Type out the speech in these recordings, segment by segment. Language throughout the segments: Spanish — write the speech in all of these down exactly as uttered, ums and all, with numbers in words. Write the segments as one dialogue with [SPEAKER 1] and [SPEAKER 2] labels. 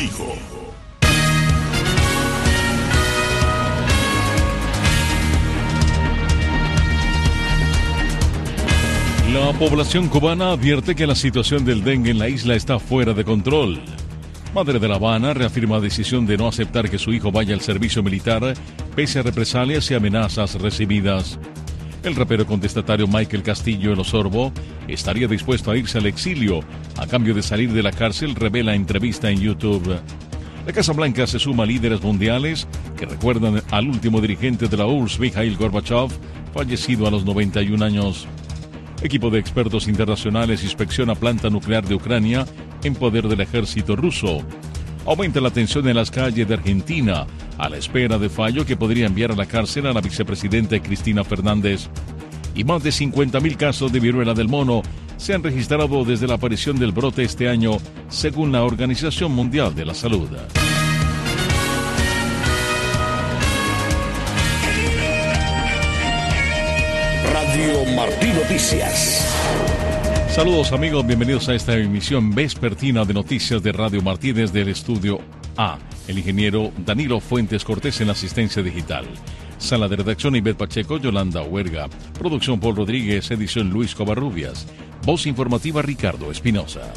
[SPEAKER 1] hijo. La población cubana advierte que la situación del dengue en la isla está fuera de control. Madre de La Habana reafirma decisión de no aceptar que su hijo vaya al servicio militar, pese a represalias y amenazas recibidas. El rapero contestatario Michael Castillo El Osorbo estaría dispuesto a irse al exilio a cambio de salir de la cárcel, revela entrevista en YouTube. La Casa Blanca se suma a líderes mundiales que recuerdan al último dirigente de la U R S S, Mikhail Gorbachev, fallecido a los noventa y un años. Equipo de expertos internacionales inspecciona planta nuclear de Ucrania en poder del ejército ruso. Aumenta la tensión en las calles de Argentina a la espera de fallo que podría enviar a la cárcel a la vicepresidenta Cristina Fernández. Y más de cincuenta mil casos de viruela del mono se han registrado desde la aparición del brote este año, según la Organización Mundial de la Salud.
[SPEAKER 2] Radio Martí Noticias.
[SPEAKER 1] Saludos amigos, bienvenidos a esta emisión vespertina de noticias de Radio Martí desde el estudio A. El ingeniero Danilo Fuentes Cortés en la asistencia digital. Sala de redacción Ivette Pacheco, Yolanda Huerga. Producción Paul Rodríguez, edición Luis Covarrubias. Voz informativa Ricardo Espinosa.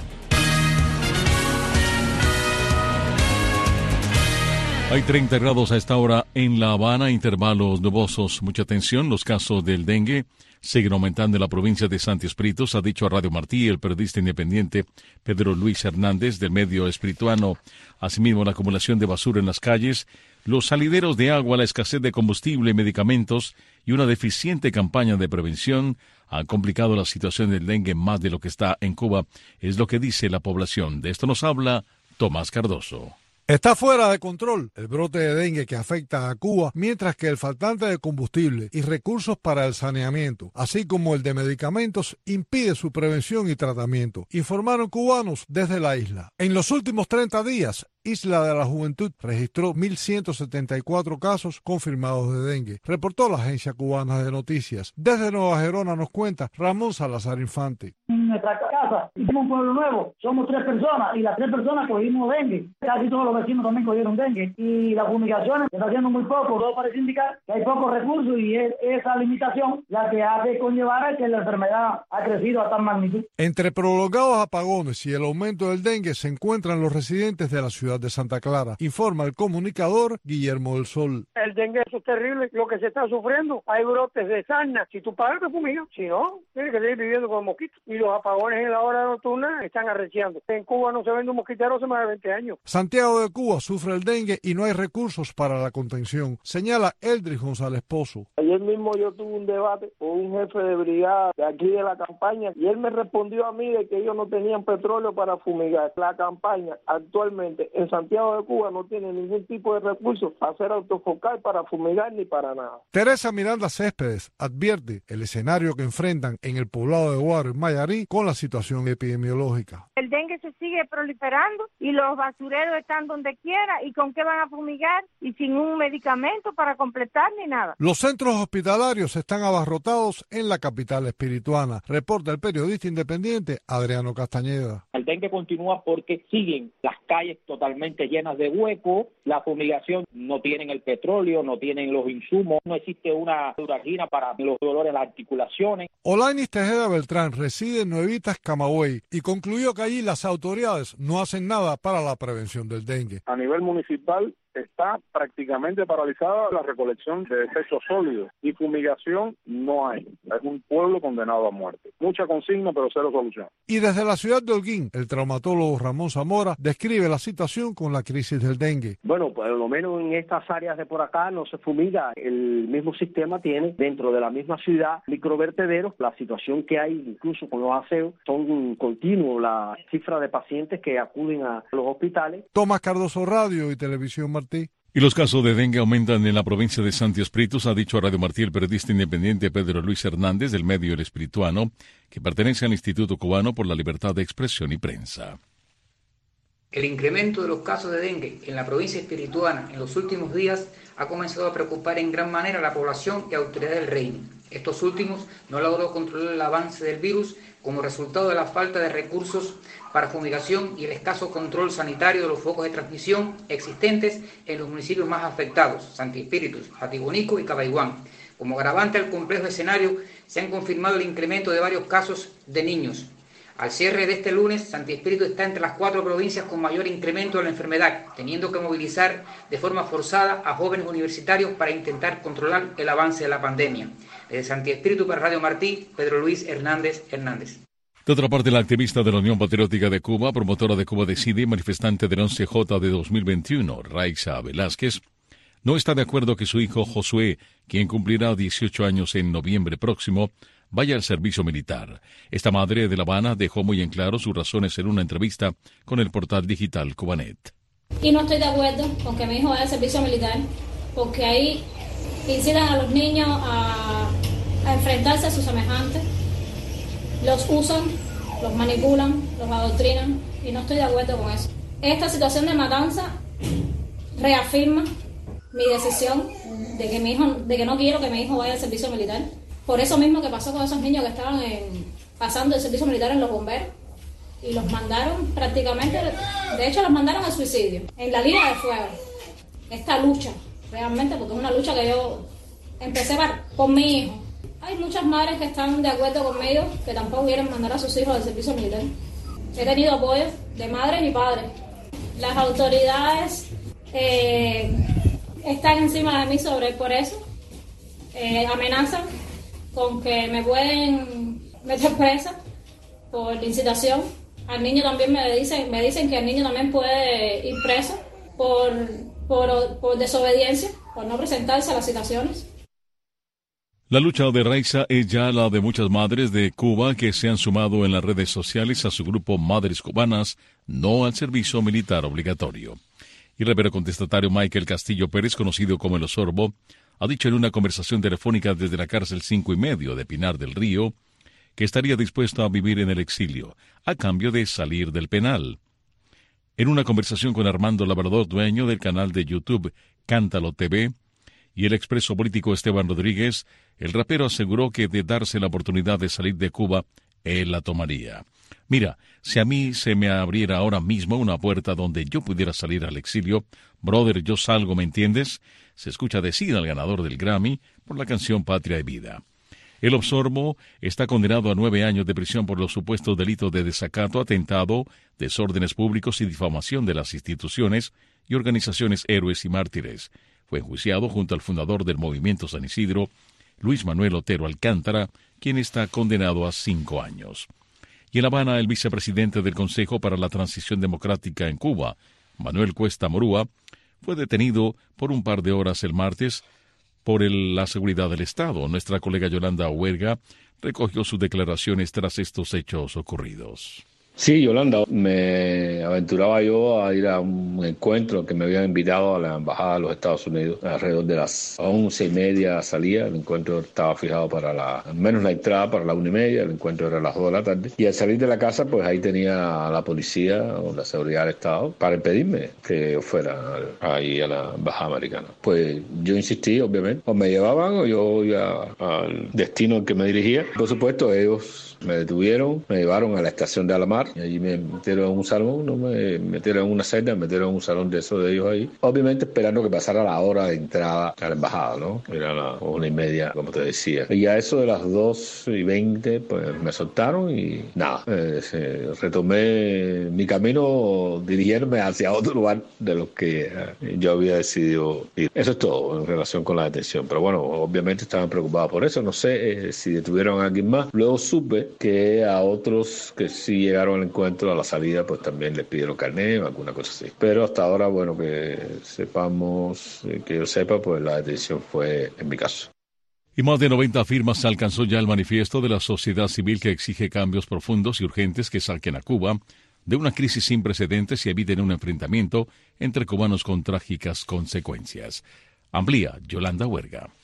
[SPEAKER 1] Hay treinta grados a esta hora en La Habana, intervalos nubosos. Mucha atención, los casos del dengue siguen aumentando en la provincia de Santi Espíritu, ha dicho a Radio Martí el periodista independiente Pedro Luis Hernández del medio espirituano. Asimismo, la acumulación de basura en las calles, los salideros de agua, la escasez de combustible y medicamentos y una deficiente campaña de prevención han complicado la situación del dengue más de lo que está en Cuba, es lo que dice la población. De esto nos habla Tomás Cardoso.
[SPEAKER 3] Está fuera de control el brote de dengue que afecta a Cuba, mientras que el faltante de combustible y recursos para el saneamiento, así como el de medicamentos, impide su prevención y tratamiento, informaron cubanos desde la isla. En los últimos treinta días, Isla de la Juventud registró mil ciento setenta y cuatro casos confirmados de dengue, reportó la agencia cubana de noticias. Desde Nueva Gerona nos cuenta Ramón Salazar Infante.
[SPEAKER 4] En nuestra casa hicimos un pueblo nuevo, somos tres personas y las tres personas cogimos dengue. Casi todos los vecinos también cogieron dengue y las fumigaciones se está haciendo muy poco. Todo parece indicar que hay pocos recursos y es esa limitación la que hace conllevar a que la enfermedad ha crecido a tal magnitud.
[SPEAKER 3] Entre prolongados apagones y el aumento del dengue se encuentran los residentes de la ciudad de Santa Clara, informa el comunicador Guillermo del Sol.
[SPEAKER 5] El dengue es terrible, lo que se está sufriendo, hay brotes de sarna, si tú pagas te fumigas, si no, tienes que seguir viviendo con mosquitos, y los apagones en la hora nocturna están arreciando. En Cuba no se vende un mosquitero hace más de veinte años.
[SPEAKER 3] Santiago de Cuba sufre el dengue y no hay recursos para la contención, señala Eldris González Pozo.
[SPEAKER 6] Ayer mismo yo tuve un debate con un jefe de brigada de aquí de la campaña y él me respondió a mí de que ellos no tenían petróleo para fumigar. La campaña actualmente en Santiago de Cuba no tiene ningún tipo de recursos para hacer autofocal, para fumigar ni para nada.
[SPEAKER 3] Teresa Miranda Céspedes advierte el escenario que enfrentan en el poblado de Guaro y Mayarí con la situación epidemiológica.
[SPEAKER 7] El dengue se sigue proliferando y los basureros están donde quiera, y con qué van a fumigar y sin un medicamento para completar ni nada.
[SPEAKER 3] Los centros hospitalarios están abarrotados en la capital espirituana, reporta el periodista independiente Adriano Castañeda.
[SPEAKER 8] El dengue continúa porque siguen las calles totalmente llenas de huecos, la fumigación, no tienen el petróleo, no tienen los insumos, no existe una uragina para los dolores de las articulaciones.
[SPEAKER 3] Olainis Tejeda Beltrán reside en Nuevitas, Camagüey, y concluyó que allí las autoridades no hacen nada para la prevención del dengue.
[SPEAKER 9] A nivel municipal está prácticamente paralizada la recolección de desechos sólidos y fumigación no hay. Es un pueblo condenado a muerte. Mucha consigna, pero cero solución.
[SPEAKER 3] Y desde la ciudad de Holguín, el traumatólogo Ramón Zamora describe la situación con la crisis del dengue.
[SPEAKER 10] Bueno, por lo menos en estas áreas de por acá no se fumiga. El mismo sistema tiene dentro de la misma ciudad microvertederos. La situación que hay incluso con los aseos son continuos. La cifra de pacientes que acuden a los hospitales.
[SPEAKER 3] Tomás Cardoso, Radio y Televisión Martí.
[SPEAKER 1] Y los casos de dengue aumentan en la provincia de Santi Espíritu, ha dicho a Radio Martí el periodista independiente Pedro Luis Hernández del medio El Espirituano, que pertenece al Instituto Cubano por la Libertad de Expresión y Prensa.
[SPEAKER 11] El incremento de los casos de dengue en la provincia espirituana en los últimos días ha comenzado a preocupar en gran manera a la población y autoridades del reino. Estos últimos no logró controlar el avance del virus como resultado de la falta de recursos para fumigación y el escaso control sanitario de los focos de transmisión existentes en los municipios más afectados, Santi Espíritus, Jatibonico y Cabaiguán. Como agravante al complejo escenario, se han confirmado el incremento de varios casos de niños. Al cierre de este lunes, Santi Espíritu está entre las cuatro provincias con mayor incremento de la enfermedad, teniendo que movilizar de forma forzada a jóvenes universitarios para intentar controlar el avance de la pandemia. Desde Santi Espíritu para Radio Martí, Pedro Luis Hernández Hernández.
[SPEAKER 1] De otra parte, la activista de la Unión Patriótica de Cuba, promotora de Cuba Decide y manifestante del once J de dos mil veintiuno, Raiza Velázquez, no está de acuerdo que su hijo Josué, quien cumplirá dieciocho años en noviembre próximo, vaya al servicio militar. Esta madre de La Habana dejó muy en claro sus razones en una entrevista con el portal digital Cubanet.
[SPEAKER 12] Y no estoy de acuerdo con que mi hijo vaya al servicio militar, porque ahí incitan a los niños a, a enfrentarse a sus semejantes, los usan, los manipulan, los adoctrinan, y no estoy de acuerdo con eso. Esta situación de matanza reafirma mi decisión de que mi hijo, de que no quiero que mi hijo vaya al servicio militar. Por eso mismo que pasó con esos niños que estaban en, pasando el servicio militar en los bomberos, y los mandaron prácticamente, de hecho los mandaron al suicidio, en la línea de fuego. Esta lucha, realmente, porque es una lucha que yo empecé para, con mi hijo. Hay muchas madres que están de acuerdo conmigo, que tampoco quieren mandar a sus hijos al servicio militar. He tenido apoyo de madres y padres. Las autoridades eh, están encima de mí sobre por eso. Eh, amenazan con que me pueden meter presa por incitación. Al niño también me dicen, me dicen que el niño también puede ir preso por, por, por desobediencia, por no presentarse a las citaciones.
[SPEAKER 1] La lucha de Raiza es ya la de muchas madres de Cuba que se han sumado en las redes sociales a su grupo Madres Cubanas No al Servicio Militar Obligatorio. Y el rapero contestatario Michael Castillo Pérez, conocido como El Osorbo, ha dicho en una conversación telefónica desde la cárcel cinco y medio de Pinar del Río que estaría dispuesto a vivir en el exilio a cambio de salir del penal. En una conversación con Armando Labrador, dueño del canal de YouTube Cántalo T V, y el expreso político Esteban Rodríguez, el rapero aseguró que de darse la oportunidad de salir de Cuba, él la tomaría. Mira, si a mí se me abriera ahora mismo una puerta donde yo pudiera salir al exilio, brother, yo salgo, ¿me entiendes? Se escucha decir al ganador del Grammy por la canción Patria y Vida. El Osorbo está condenado a nueve años de prisión por los supuestos delitos de desacato, atentado, desórdenes públicos y difamación de las instituciones y organizaciones héroes y mártires. Fue enjuiciado junto al fundador del Movimiento San Isidro, Luis Manuel Otero Alcántara, quien está condenado a cinco años. Y en La Habana, el vicepresidente del Consejo para la Transición Democrática en Cuba, Manuel Cuesta Morúa, fue detenido por un par de horas el martes por el, la seguridad del Estado. Nuestra colega Yolanda Huerga recogió sus declaraciones tras estos hechos ocurridos.
[SPEAKER 13] Sí, Yolanda, me aventuraba yo a ir a un encuentro que me habían invitado a la Embajada de los Estados Unidos. Alrededor de las once y media salía, el encuentro estaba fijado para la, al menos la entrada para la una y media, el encuentro era a las dos de la tarde. Y al salir de la casa, pues ahí tenía a la policía o la seguridad del Estado para impedirme que fuera ahí a la Embajada americana. Pues yo insistí, obviamente, o me llevaban o yo iba al destino al que me dirigía. Por supuesto, ellos me detuvieron, me llevaron a la estación de Alamar y allí me metieron en un salón, no me metieron en una celda, me metieron en un salón de esos de ellos ahí. Obviamente esperando que pasara la hora de entrada a la embajada, ¿no? Era la una y media, como te decía. Y a eso de las dos y veinte, pues me soltaron y nada, eh, retomé mi camino dirigiéndome hacia otro lugar de los que eh, yo había decidido ir. Eso es todo en relación con la detención. Pero bueno, obviamente estaban preocupados por eso. No sé eh, si detuvieron a alguien más. Luego supe que a otros que sí llegaron al encuentro, a la salida, pues también les pidieron carnet o alguna cosa así. Pero hasta ahora, bueno, que sepamos, que yo sepa, pues la detención fue en mi caso.
[SPEAKER 1] Y más de noventa firmas alcanzó ya el manifiesto de la sociedad civil que exige cambios profundos y urgentes que saquen a Cuba de una crisis sin precedentes y eviten un enfrentamiento entre cubanos con trágicas consecuencias. Amplía Yolanda Huerga.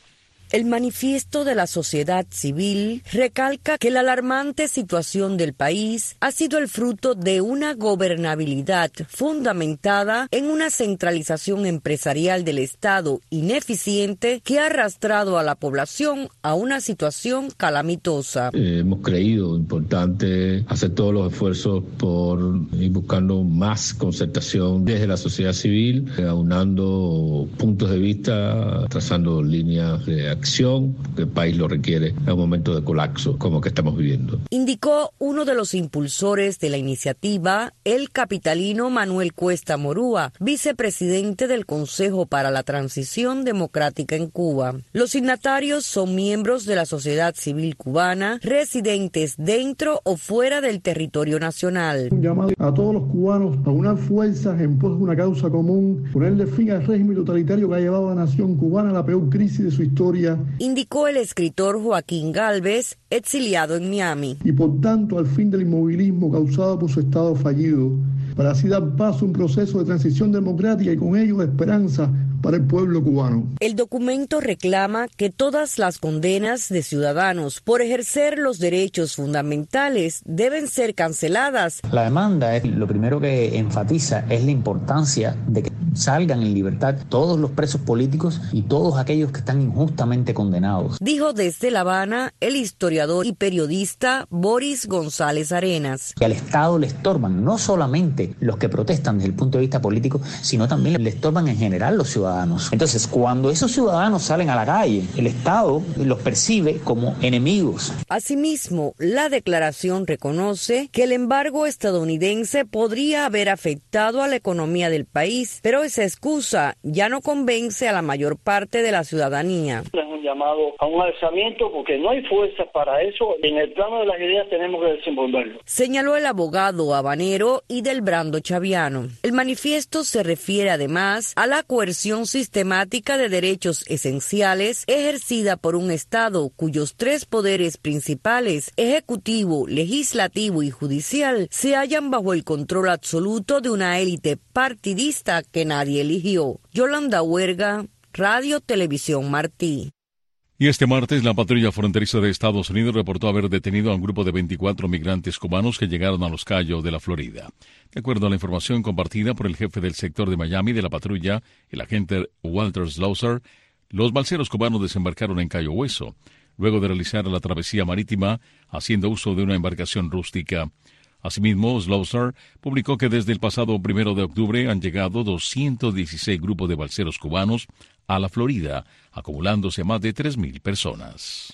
[SPEAKER 14] El manifiesto de la sociedad civil recalca que la alarmante situación del país ha sido el fruto de una gobernabilidad fundamentada en una centralización empresarial del Estado ineficiente que ha arrastrado a la población a una situación calamitosa.
[SPEAKER 13] Eh, hemos creído importante hacer todos los esfuerzos por ir buscando más concertación desde la sociedad civil, eh, aunando puntos de vista, trazando líneas de acción, que el país lo requiere en un momento de colapso como que estamos viviendo.
[SPEAKER 14] Indicó uno de los impulsores de la iniciativa, el capitalino Manuel Cuesta Morúa, vicepresidente del Consejo para la Transición Democrática en Cuba. Los signatarios son miembros de la sociedad civil cubana, residentes dentro o fuera del territorio nacional.
[SPEAKER 15] Un llamado a todos los cubanos a unar fuerzas en pos de una causa común, ponerle fin al régimen totalitario que ha llevado a la nación cubana a la peor crisis de su historia.
[SPEAKER 14] Indicó el escritor Joaquín Gálvez, exiliado en Miami.
[SPEAKER 15] Y por tanto al fin del inmovilismo causado por su Estado fallido, para así dar paso a un proceso de transición democrática y con ello de esperanza para el pueblo cubano.
[SPEAKER 14] El documento reclama que todas las condenas de ciudadanos por ejercer los derechos fundamentales deben ser canceladas.
[SPEAKER 16] La demanda es lo primero que enfatiza es la importancia de que salgan en libertad todos los presos políticos y todos aquellos que están injustamente condenados.
[SPEAKER 14] Dijo desde La Habana el historiador y periodista Boris González Arenas.
[SPEAKER 16] Que al Estado le estorban no solamente los que protestan desde el punto de vista político, sino también le estorban en general los ciudadanos. Entonces, cuando esos ciudadanos salen a la calle, el Estado los percibe como enemigos.
[SPEAKER 14] Asimismo, la declaración reconoce que el embargo estadounidense podría haber afectado a la economía del país, pero esa excusa ya no convence a la mayor parte de la ciudadanía.
[SPEAKER 17] Es un llamado a un alzamiento porque no hay fuerzas para eso. En el plano de las ideas tenemos que desenvolverlo.
[SPEAKER 14] Señaló el abogado habanero Idelbrando Chaviano. El manifiesto se refiere además a la coerción sistemática de derechos esenciales ejercida por un Estado cuyos tres poderes principales, ejecutivo, legislativo y judicial, se hallan bajo el control absoluto de una élite partidista que nadie eligió. Yolanda Huerga, Radio Televisión Martí.
[SPEAKER 1] Y este martes, la patrulla fronteriza de Estados Unidos reportó haber detenido a un grupo de veinticuatro migrantes cubanos que llegaron a Los Cayos de la Florida. De acuerdo a la información compartida por el jefe del sector de Miami de la patrulla, el agente Walter Slaughter, los balseros cubanos desembarcaron en Cayo Hueso, luego de realizar la travesía marítima haciendo uso de una embarcación rústica. Asimismo, Slaughter publicó que desde el pasado primero de octubre han llegado doscientos dieciséis grupos de balseros cubanos a la Florida, acumulándose más de tres mil personas.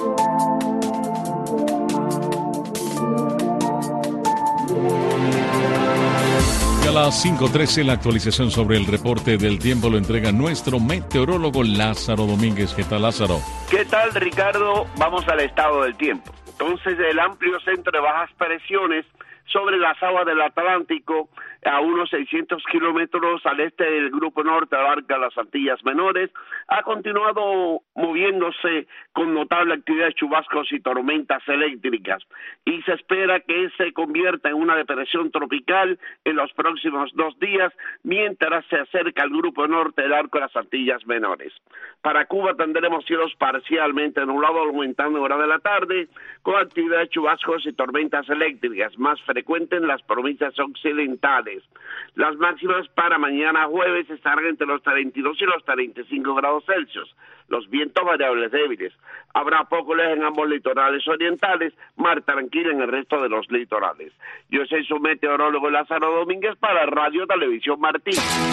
[SPEAKER 1] Y a las cinco trece, la actualización sobre el reporte del tiempo lo entrega nuestro meteorólogo Lázaro Domínguez. ¿Qué tal, Lázaro?
[SPEAKER 18] ¿Qué tal, Ricardo? Vamos al estado del tiempo. Entonces, el amplio centro de bajas presiones sobre las aguas del Atlántico, a unos seiscientos kilómetros al este del Grupo Norte, abarca las Antillas Menores, ha continuado moviéndose con notable actividad de chubascos y tormentas eléctricas, y se espera que se convierta en una depresión tropical en los próximos dos días, mientras se acerca al Grupo Norte del Arco de las Antillas Menores. Para Cuba tendremos cielos parcialmente nublados, aumentando en hora de la tarde, con actividad de chubascos y tormentas eléctricas, más frecuentes en las provincias occidentales. Las máximas para mañana jueves estarán entre los treinta y dos y los treinta y cinco grados Celsius. Los vientos variables débiles. Habrá poco leve en ambos litorales orientales, mar tranquila en el resto de los litorales. Yo soy su meteorólogo Lázaro Domínguez para Radio Televisión Martí.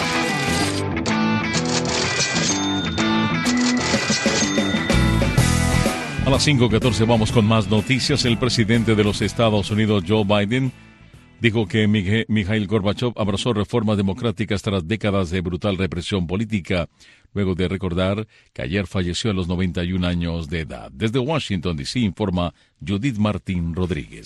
[SPEAKER 1] A las cinco catorce vamos con más noticias. El presidente de los Estados Unidos, Joe Biden, dijo que Mikhail Gorbachev abrazó reformas democráticas tras décadas de brutal represión política, luego de recordar que ayer falleció a los noventa y un años de edad. Desde Washington, D C, informa Judith Martín Rodríguez.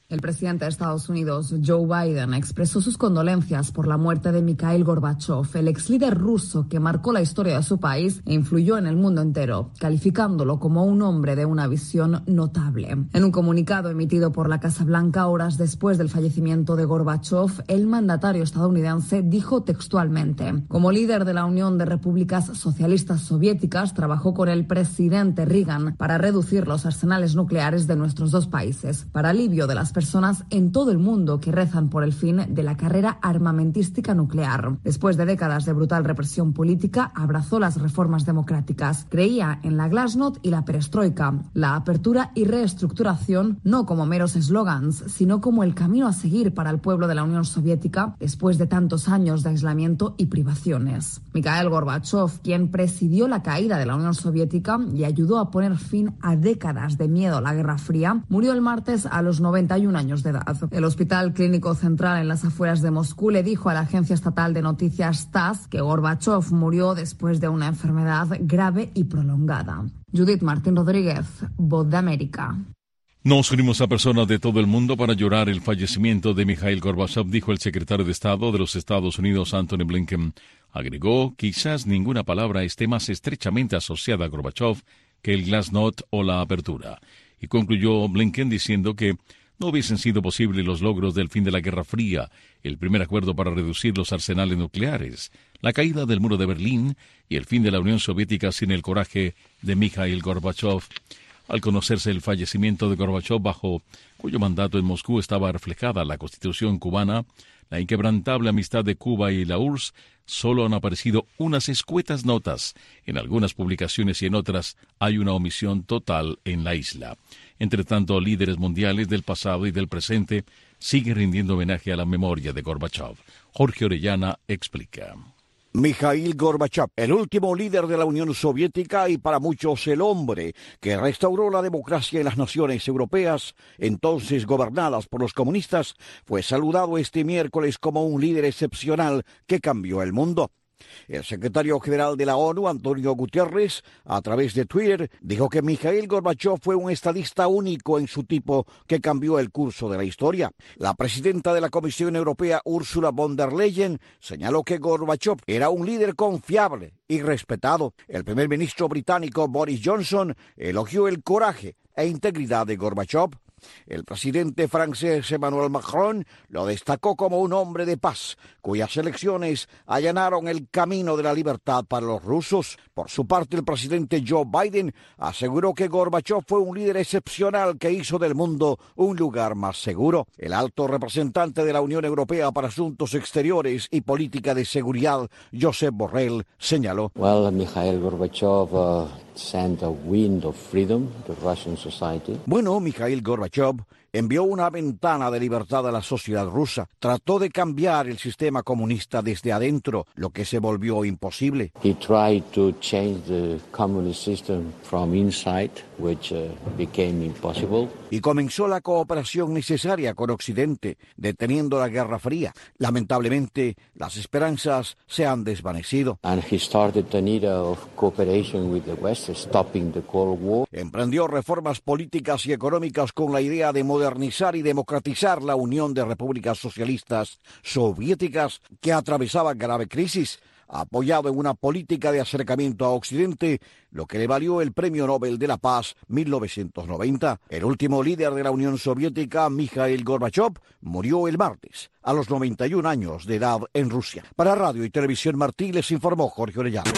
[SPEAKER 19] El presidente de Estados Unidos, Joe Biden, expresó sus condolencias por la muerte de Mikhail Gorbachev, el ex líder ruso que marcó la historia de su país e influyó en el mundo entero, calificándolo como un hombre de una visión notable. En un comunicado emitido por la Casa Blanca horas después del fallecimiento de Gorbachev, el mandatario estadounidense dijo textualmente: como líder de la Unión de Repúblicas Socialistas Soviéticas, trabajó con el presidente Reagan para reducir los arsenales nucleares de nuestros dos países, para alivio de las personas en todo el mundo que rezan por el fin de la carrera armamentística nuclear. Después de décadas de brutal represión política, abrazó las reformas democráticas. Creía en la glasnost y la perestroika, la apertura y reestructuración, no como meros eslogans, sino como el camino a seguir para el pueblo de la Unión Soviética después de tantos años de aislamiento y privaciones. Mikhail Gorbachev, quien presidió la caída de la Unión Soviética y ayudó a poner fin a décadas de miedo a la Guerra Fría, murió el martes a los noventa y un años de edad. El Hospital Clínico Central en las afueras de Moscú le dijo a la agencia estatal de noticias TASS que Gorbachev murió después de una enfermedad grave y prolongada. Judith Martín Rodríguez, Voz de América.
[SPEAKER 1] Nos unimos a personas de todo el mundo para llorar el fallecimiento de Mikhail Gorbachev, dijo el secretario de Estado de los Estados Unidos, Antony Blinken. Agregó, quizás ninguna palabra esté más estrechamente asociada a Gorbachev que el glasnost o la apertura. Y concluyó Blinken diciendo que no hubiesen sido posibles los logros del fin de la Guerra Fría, el primer acuerdo para reducir los arsenales nucleares, la caída del muro de Berlín y el fin de la Unión Soviética sin el coraje de Mikhail Gorbachev. Al conocerse el fallecimiento de Gorbachev, bajo cuyo mandato en Moscú estaba reflejada la Constitución cubana, la inquebrantable amistad de Cuba y la U R S S, solo han aparecido unas escuetas notas en algunas publicaciones y en otras hay una omisión total en la isla. Entre tanto, líderes mundiales del pasado y del presente siguen rindiendo homenaje a la memoria de Gorbachev. Jorge Orellana explica.
[SPEAKER 2] Mikhail Gorbachev, el último líder de la Unión Soviética y para muchos el hombre que restauró la democracia en las naciones europeas, entonces gobernadas por los comunistas, fue saludado este miércoles como un líder excepcional que cambió el mundo. El secretario general de la ONU, Antonio Guterres, a través de Twitter, dijo que Mikhail Gorbachev fue un estadista único en su tipo que cambió el curso de la historia. La presidenta de la Comisión Europea, Ursula von der Leyen, señaló que Gorbachev era un líder confiable y respetado. El primer ministro británico, Boris Johnson, elogió el coraje e integridad de Gorbachev. El presidente francés Emmanuel Macron lo destacó como un hombre de paz, cuyas elecciones allanaron el camino de la libertad para los rusos. Por su parte, el presidente Joe Biden aseguró que Gorbachev fue un líder excepcional que hizo del mundo un lugar más seguro. El alto representante de la Unión Europea para Asuntos Exteriores y Política de Seguridad, Josep Borrell, señaló.
[SPEAKER 20] Well, Mikhail Gorbachev uh, sent a wind of freedom to Russian society.
[SPEAKER 2] Bueno, Mikhail Gorbachev envió una ventana de libertad a la sociedad rusa. Trató de cambiar el sistema comunista desde adentro, lo que se volvió imposible.
[SPEAKER 20] He tried to change the communist system from inside, which uh, became impossible.
[SPEAKER 2] Y comenzó la cooperación necesaria con Occidente, deteniendo la Guerra Fría. Lamentablemente, las esperanzas se han desvanecido.
[SPEAKER 20] And he started an era of cooperation with the West, stopping the Cold War.
[SPEAKER 2] Emprendió reformas políticas y económicas con la idea de modernizar y democratizar la Unión de Repúblicas Socialistas Soviéticas, que atravesaba grave crisis, apoyado en una política de acercamiento a Occidente, lo que le valió el Premio Nobel de la Paz mil novecientos noventa. El último líder de la Unión Soviética, Mikhail Gorbachev, murió el martes a los noventa y un años de edad en Rusia. Para Radio y Televisión Martí les informó Jorge Orellana.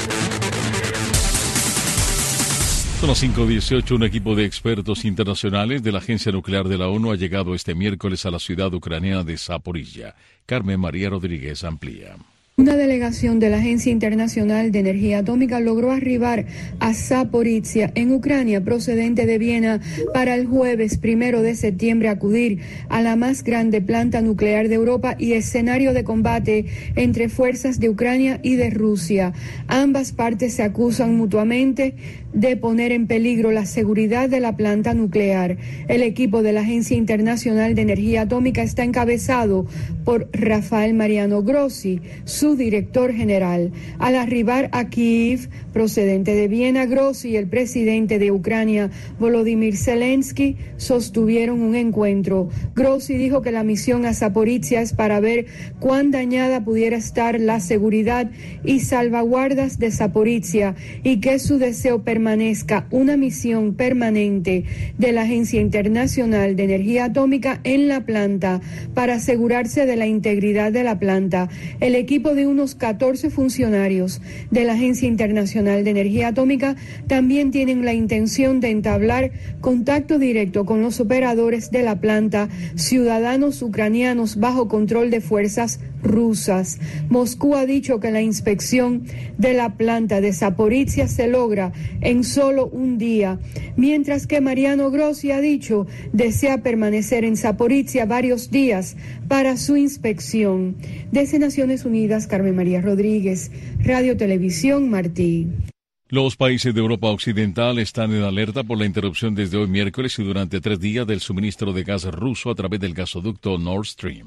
[SPEAKER 1] Son las cinco dieciocho. Un equipo de expertos internacionales de la Agencia Nuclear de la ONU ha llegado este miércoles a la ciudad ucraniana de Zaporizhia. Carmen María Rodríguez amplía.
[SPEAKER 21] Una delegación de la Agencia Internacional de Energía Atómica logró arribar a Zaporizhia, en Ucrania, procedente de Viena, para el jueves primero de septiembre acudir a la más grande planta nuclear de Europa y escenario de combate entre fuerzas de Ucrania y de Rusia. Ambas partes se acusan mutuamente de poner en peligro la seguridad de la planta nuclear. El equipo de la Agencia Internacional de Energía Atómica está encabezado por Rafael Mariano Grossi. Su su director general. Al arribar a Kiev, procedente de Viena, Grossi y el presidente de Ucrania, Volodymyr Zelensky, sostuvieron un encuentro. Grossi dijo que la misión a Zaporizhia es para ver cuán dañada pudiera estar la seguridad y salvaguardas de Zaporizhia y que su deseo permanezca una misión permanente de la Agencia Internacional de Energía Atómica en la planta para asegurarse de la integridad de la planta. El equipo de unos catorce funcionarios de la Agencia Internacional de Energía Atómica también tienen la intención de entablar contacto directo con los operadores de la planta, ciudadanos ucranianos bajo control de fuerzas rusas. Moscú ha dicho que la inspección de la planta de Zaporizhia se logra en solo un día, mientras que Mariano Grossi ha dicho desea permanecer en Zaporizhia varios días para su inspección. Desde Naciones Unidas, Carmen María Rodríguez, Radio Televisión Martí.
[SPEAKER 1] Los países de Europa Occidental están en alerta por la interrupción desde hoy miércoles y durante tres días del suministro de gas ruso a través del gasoducto Nord Stream.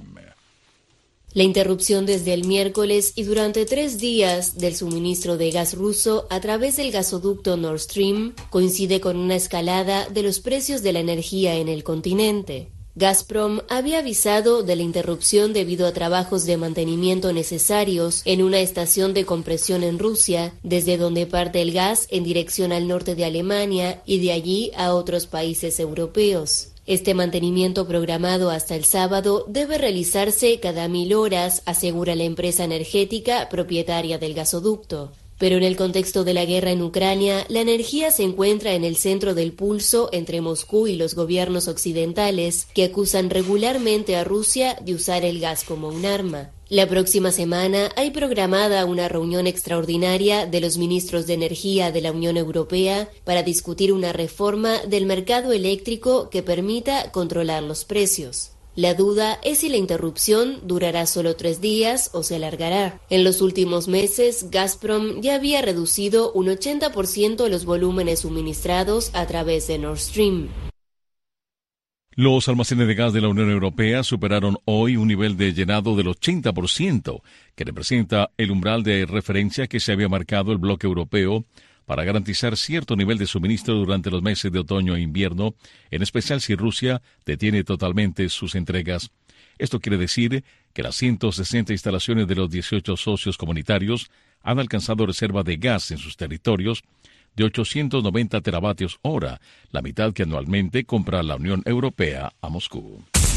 [SPEAKER 4] La interrupción desde el miércoles y durante tres días del suministro de gas ruso a través del gasoducto Nord Stream coincide con una escalada de los precios de la energía en el continente. Gazprom había avisado de la interrupción debido a trabajos de mantenimiento necesarios en una estación de compresión en Rusia, desde donde parte el gas en dirección al norte de Alemania y de allí a otros países europeos. Este mantenimiento programado hasta el sábado debe realizarse cada mil horas, asegura la empresa energética propietaria del gasoducto. Pero en el contexto de la guerra en Ucrania, la energía se encuentra en el centro del pulso entre Moscú y los gobiernos occidentales, que acusan regularmente a Rusia de usar el gas como un arma. La próxima semana hay programada una reunión extraordinaria de los ministros de Energía de la Unión Europea para discutir una reforma del mercado eléctrico que permita controlar los precios. La duda es si la interrupción durará solo tres días o se alargará. En los últimos meses, Gazprom ya había reducido un ochenta por ciento de los volúmenes suministrados a través de Nord Stream.
[SPEAKER 1] Los almacenes de gas de la Unión Europea superaron hoy un nivel de llenado del ochenta por ciento, que representa el umbral de referencia que se había marcado el bloque europeo para garantizar cierto nivel de suministro durante los meses de otoño e invierno, en especial si Rusia detiene totalmente sus entregas. Esto quiere decir que las ciento sesenta instalaciones de los dieciocho socios comunitarios han alcanzado reserva de gas en sus territorios de ochocientos noventa teravatios hora, la mitad que anualmente compra la Unión Europea a Moscú.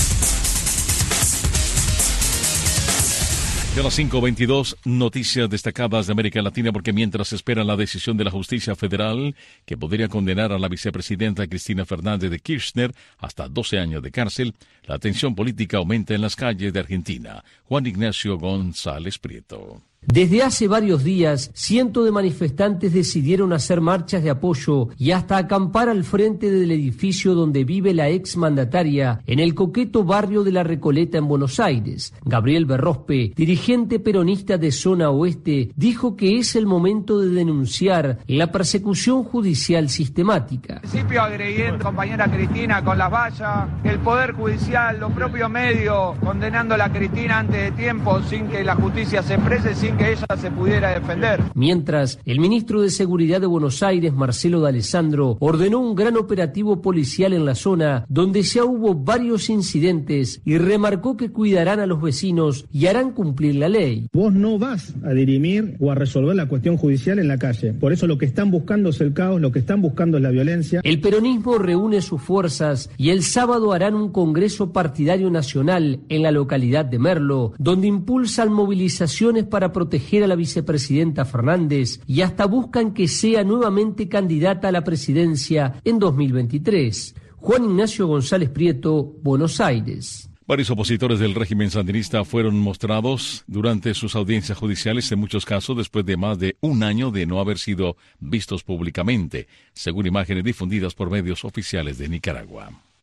[SPEAKER 1] De las cinco veintidós, noticias destacadas de América Latina, porque mientras esperan la decisión de la justicia federal que podría condenar a la vicepresidenta Cristina Fernández de Kirchner hasta doce años de cárcel, la tensión política aumenta en las calles de Argentina. Juan Ignacio González Prieto.
[SPEAKER 22] Desde hace varios días, cientos de manifestantes decidieron hacer marchas de apoyo y hasta acampar al frente del edificio donde vive la exmandataria en el coqueto barrio de La Recoleta en Buenos Aires. Gabriel Berrospe, dirigente peronista de Zona Oeste, dijo que es el momento de denunciar la persecución judicial sistemática.
[SPEAKER 23] Al principio agrediendo a compañera Cristina con las vallas, el Poder Judicial, los propios medios condenando a la Cristina antes de tiempo sin que la justicia se exprese, sin que ella se pudiera defender.
[SPEAKER 22] Mientras, el ministro de Seguridad de Buenos Aires, Marcelo D'Alessandro, ordenó un gran operativo policial en la zona, donde ya hubo varios incidentes, y remarcó que cuidarán a los vecinos y harán cumplir la ley.
[SPEAKER 24] Vos no vas a dirimir o a resolver la cuestión judicial en la calle. Por eso lo que están buscando es el caos, lo que están buscando es la violencia.
[SPEAKER 22] El peronismo reúne sus fuerzas y el sábado harán un congreso partidario nacional en la localidad de Merlo, donde impulsan movilizaciones para proteger proteger a la vicepresidenta Fernández y hasta buscan que sea nuevamente candidata a la presidencia en dos mil veintitrés. Juan Ignacio González Prieto, Buenos Aires.
[SPEAKER 1] Varios opositores del régimen sandinista fueron mostrados durante sus audiencias judiciales, en muchos casos después de más de un año de no haber sido vistos públicamente, según imágenes difundidas por medios oficiales de Nicaragua.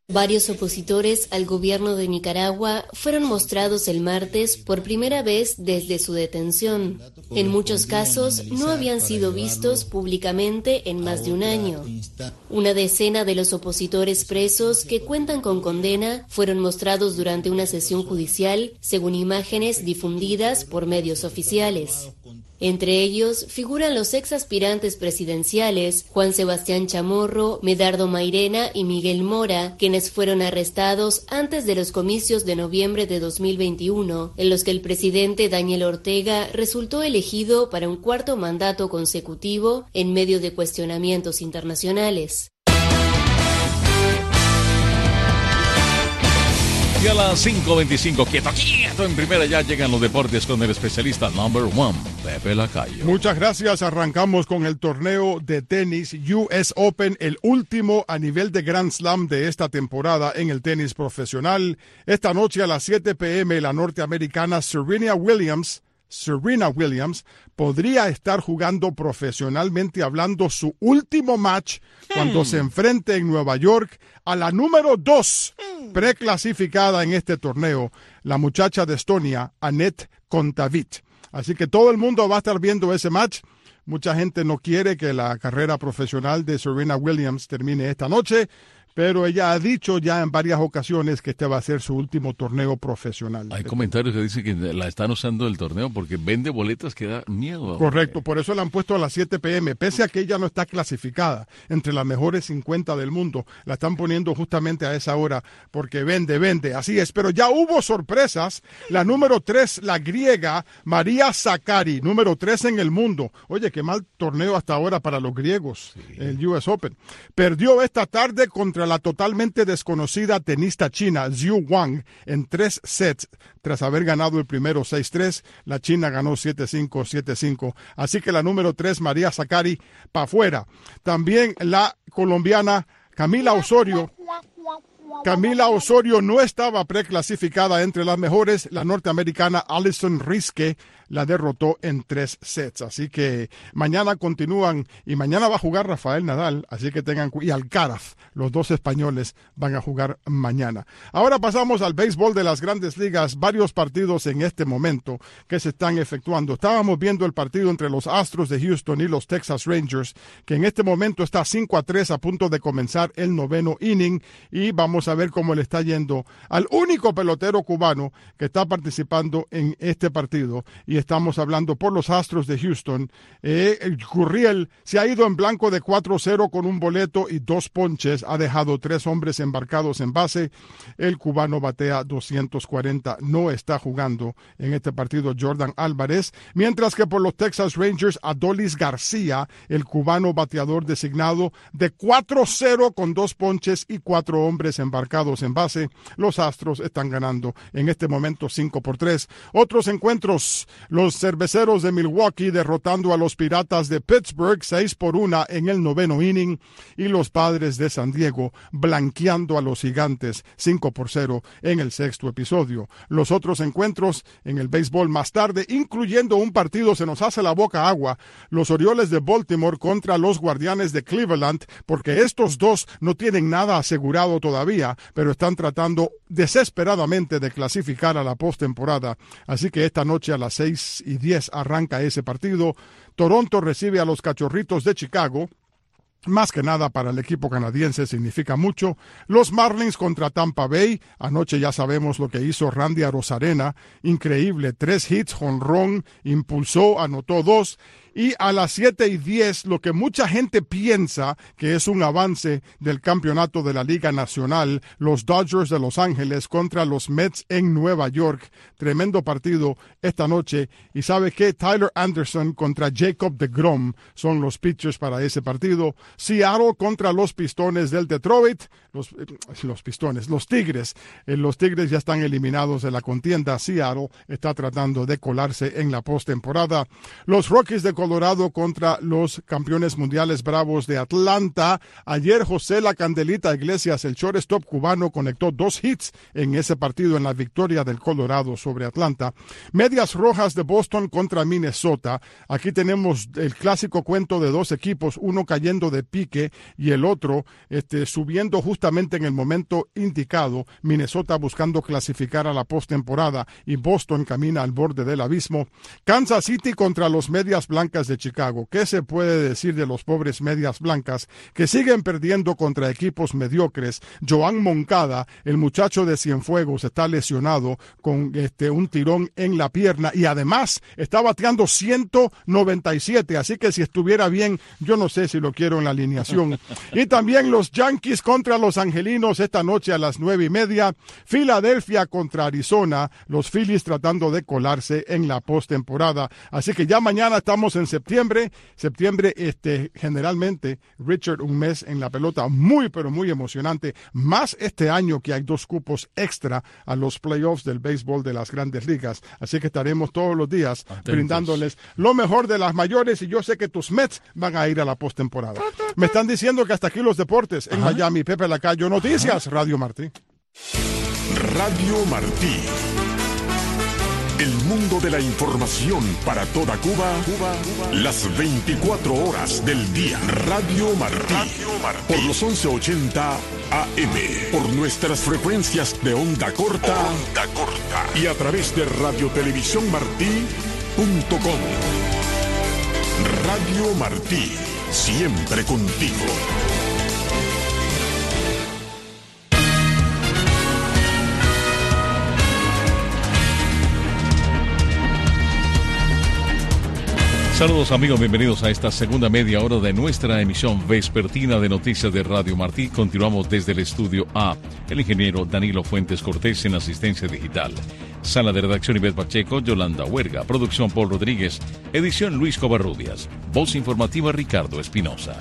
[SPEAKER 4] Varios opositores al gobierno de Nicaragua fueron mostrados el martes por primera vez desde su detención. En muchos casos no habían sido vistos públicamente en más de un año. Una decena de los opositores presos que cuentan con condena fueron mostrados durante una sesión judicial, según imágenes difundidas por medios oficiales. Entre ellos figuran los ex aspirantes presidenciales Juan Sebastián Chamorro, Medardo Mairena y Miguel Mora, quienes fueron arrestados antes de los comicios de noviembre de dos mil veintiuno, en los que el presidente Daniel Ortega resultó elegido para un cuarto mandato consecutivo en medio de cuestionamientos internacionales.
[SPEAKER 1] Y a las cinco veinticinco, quieto, quieto, en primera ya llegan los deportes con el especialista number one, Pepe Lacayo.
[SPEAKER 5] Muchas gracias, arrancamos con el torneo de tenis U S Open, el último a nivel de Grand Slam de esta temporada en el tenis profesional. Esta noche a las siete p m la norteamericana Serena Williams, Serena Williams, podría estar jugando profesionalmente hablando su último match cuando hmm. se enfrente en Nueva York a la número dos preclasificada en este torneo, la muchacha de Estonia, Anett Kontaveit. Así que todo el mundo va a estar viendo ese match. Mucha gente no quiere que la carrera profesional de Serena Williams termine esta noche, pero ella ha dicho ya en varias ocasiones que este va a ser su último torneo profesional.
[SPEAKER 1] Hay comentarios que dicen que la están usando el torneo porque vende boletas que da miedo.
[SPEAKER 5] Correcto, por eso la han puesto a las siete p m, pese a que ella no está clasificada entre las mejores cincuenta del mundo. La están poniendo justamente a esa hora porque vende, vende. Así es, pero ya hubo sorpresas. La número tres, la griega María Sakkari, número tres en el mundo. Oye, qué mal torneo hasta ahora para los griegos, sí. El U S Open. Perdió esta tarde contra la totalmente desconocida tenista china Zhu Wang en tres sets, tras haber ganado el primero seis tres, la china ganó siete cinco, siete cinco, así que la número tres, María Sakkari, para afuera. También la colombiana Camila Osorio, Camila Osorio no estaba preclasificada entre las mejores, la norteamericana Alison Riske la derrotó en tres sets, así que mañana continúan y mañana va a jugar Rafael Nadal, así que tengan y Alcaraz, los dos españoles van a jugar mañana. Ahora pasamos al béisbol de las Grandes Ligas, varios partidos en este momento que se están efectuando. Estábamos viendo el partido entre los Astros de Houston y los Texas Rangers, que en este momento está cinco a tres a punto de comenzar el noveno inning, y vamos a ver cómo le está yendo al único pelotero cubano que está participando en este partido, y estamos hablando por los Astros de Houston. Eh, Gurriel se ha ido en blanco de cuatro cero con un boleto y dos ponches. Ha dejado tres hombres embarcados en base. El cubano batea doscientos cuarenta. No está jugando en este partido Jordan Álvarez. Mientras que por los Texas Rangers, Adolis García, el cubano bateador designado, de cuatro cero con dos ponches y cuatro hombres embarcados en base. Los Astros están ganando en este momento cinco por tres. Otros encuentros. Los Cerveceros de Milwaukee derrotando a los Piratas de Pittsburgh seis por uno en el noveno inning, y los Padres de San Diego blanqueando a los Gigantes cinco por cero en el sexto episodio. Los otros encuentros en el béisbol más tarde, incluyendo un partido, se nos hace la boca agua, los Orioles de Baltimore contra los Guardianes de Cleveland, porque estos dos no tienen nada asegurado todavía, pero están tratando desesperadamente de clasificar a la postemporada. Así que esta noche a las seis y diez arranca ese partido. Toronto recibe a los Cachorritos de Chicago. Más que nada para el equipo canadiense significa mucho. Los Marlins contra Tampa Bay. Anoche ya sabemos lo que hizo Randy Arozarena. Increíble, tres hits, jonrón, impulsó, anotó dos. Y a las siete y diez, lo que mucha gente piensa que es un avance del campeonato de la Liga Nacional, los Dodgers de Los Ángeles contra los Mets en Nueva York. Tremendo partido esta noche. Y ¿sabe qué? Tyler Anderson contra Jacob deGrom son los pitchers para ese partido. Seattle contra los Pistones del Detroit. Los, los Pistones, los Tigres. Eh, los Tigres ya están eliminados de la contienda. Seattle está tratando de colarse en la postemporada. Los Rockies de Colorado contra los campeones mundiales Bravos de Atlanta. Ayer José La Candelita Iglesias, el shortstop cubano, conectó dos hits en ese partido en la victoria del Colorado sobre Atlanta. Medias Rojas de Boston contra Minnesota. Aquí tenemos el clásico cuento de dos equipos, uno cayendo de de pique y el otro este, subiendo justamente en el momento indicado. Minnesota buscando clasificar a la postemporada y Boston camina al borde del abismo. Kansas City contra los Medias Blancas de Chicago. ¿Qué se puede decir de los pobres Medias Blancas que siguen perdiendo contra equipos mediocres? Joan Moncada, el muchacho de Cienfuegos, está lesionado con este, un tirón en la pierna y además está bateando ciento noventa y siete, así que si estuviera bien, yo no sé si lo quiero en la alineación. Y también los Yankees contra los Angelinos esta noche a las nueve y media. Filadelfia contra Arizona, los Phillies tratando de colarse en la postemporada. Así que ya mañana estamos en septiembre. Septiembre, este, generalmente, Richard, un mes en la pelota muy, pero muy emocionante. Más este año que hay dos cupos extra a los playoffs del béisbol de las Grandes Ligas. Así que estaremos todos los días Atentos. brindándoles lo mejor de las mayores y yo sé que tus Mets van a ir a la postemporada. Me están diciendo que hasta aquí los deportes en Ajá. Miami. Pepe Lacayo, Noticias, Ajá. Radio Martí.
[SPEAKER 6] Radio Martí. El mundo de la información para toda Cuba, Cuba, Cuba. Las veinticuatro horas del día. Radio Martí. Radio Martí. Por los once ochenta A M. Por nuestras frecuencias de onda corta. Onda corta. Y a través de radio televisión martí punto com. Radio Martí. Siempre contigo.
[SPEAKER 1] Saludos amigos, bienvenidos a esta segunda media hora de nuestra emisión vespertina de Noticias de Radio Martí. Continuamos desde el estudio A. El ingeniero Danilo Fuentes Cortés en asistencia digital. Sala de redacción Ivette Pacheco, Yolanda Huerga. Producción Paul Rodríguez. Edición Luis Covarrubias. Voz informativa Ricardo Espinosa.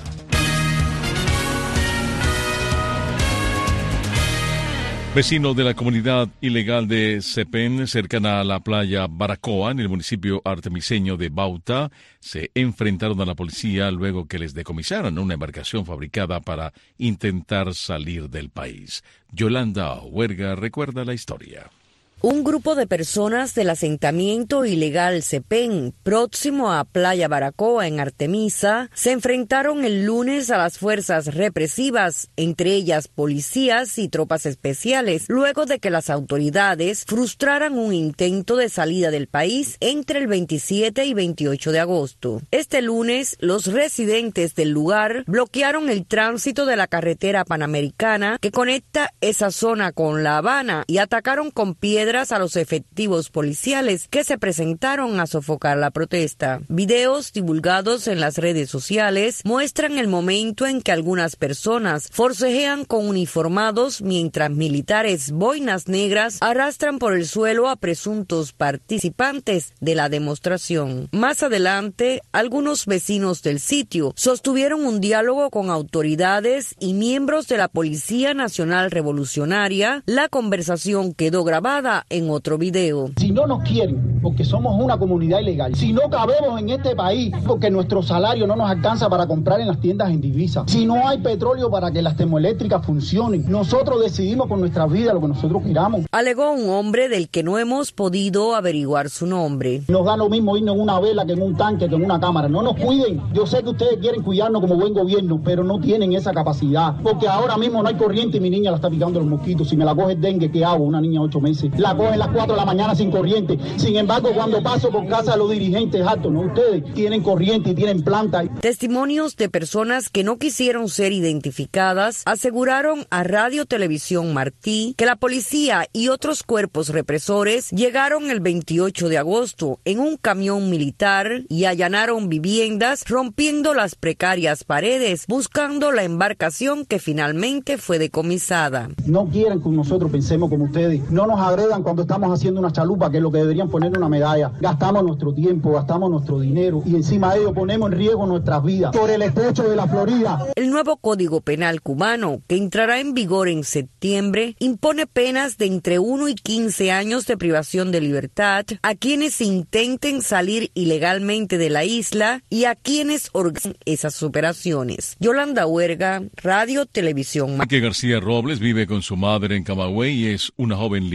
[SPEAKER 1] Vecinos de la comunidad ilegal de Cepén, cercana a la playa Baracoa, en el municipio artemiseño de Bauta, se enfrentaron a la policía luego que les decomisaron una embarcación fabricada para intentar salir del país. Yolanda Huerga recuerda la historia.
[SPEAKER 14] Un grupo de personas del asentamiento ilegal Cepén, próximo a Playa Baracoa en Artemisa, se enfrentaron el lunes a las fuerzas represivas, entre ellas policías y tropas especiales, luego de que las autoridades frustraran un intento de salida del país entre el veintisiete y veintiocho de agosto. Este lunes, los residentes del lugar bloquearon el tránsito de la carretera panamericana que conecta esa zona con La Habana y atacaron con piedras a los efectivos policiales que se presentaron a sofocar la protesta. Videos divulgados en las redes sociales muestran el momento en que algunas personas forcejean con uniformados mientras militares boinas negras arrastran por el suelo a presuntos participantes de la demostración. Más adelante, algunos vecinos del sitio sostuvieron un diálogo con autoridades y miembros de la Policía Nacional Revolucionaria. La conversación quedó grabada en otro video.
[SPEAKER 7] Si no nos quieren, porque somos una comunidad ilegal, si no cabemos en este país, porque nuestro salario no nos alcanza para comprar en las tiendas en divisa, si no hay petróleo para que las termoeléctricas funcionen, nosotros decidimos con nuestra vida lo que nosotros queramos.
[SPEAKER 14] Alegó un hombre del que no hemos podido averiguar su nombre.
[SPEAKER 7] Nos da lo mismo irnos en una vela que en un tanque, que en una cámara. No nos cuiden. Yo sé que ustedes quieren cuidarnos como buen gobierno, pero no tienen esa capacidad, porque ahora mismo no hay corriente y mi niña la está picando los mosquitos. Si me la coge el dengue, ¿qué hago? Una niña de ocho meses. La cogen las cuatro de la mañana sin corriente. Sin embargo, cuando paso por casa de los dirigentes altos, no ustedes, tienen corriente y tienen planta.
[SPEAKER 14] Testimonios de personas que no quisieron ser identificadas aseguraron a Radio Televisión Martí que la policía y otros cuerpos represores llegaron el veintiocho de agosto en un camión militar y allanaron viviendas, rompiendo las precarias paredes, buscando la embarcación que finalmente fue decomisada.
[SPEAKER 7] No quieren que nosotros pensemos como ustedes. No nos agredan cuando estamos haciendo una chalupa, que es lo que deberían poner una medalla. Gastamos nuestro tiempo, gastamos nuestro dinero y encima de ello ponemos en riesgo nuestras vidas por el estrecho de la Florida.
[SPEAKER 14] El nuevo Código Penal cubano, que entrará en vigor en septiembre, impone penas de entre uno y quince años de privación de libertad a quienes intenten salir ilegalmente de la isla y a quienes organizan esas operaciones. Yolanda Huerga, Radio Televisión.
[SPEAKER 1] Mike García Robles vive con su madre en Camagüey y es una joven limitada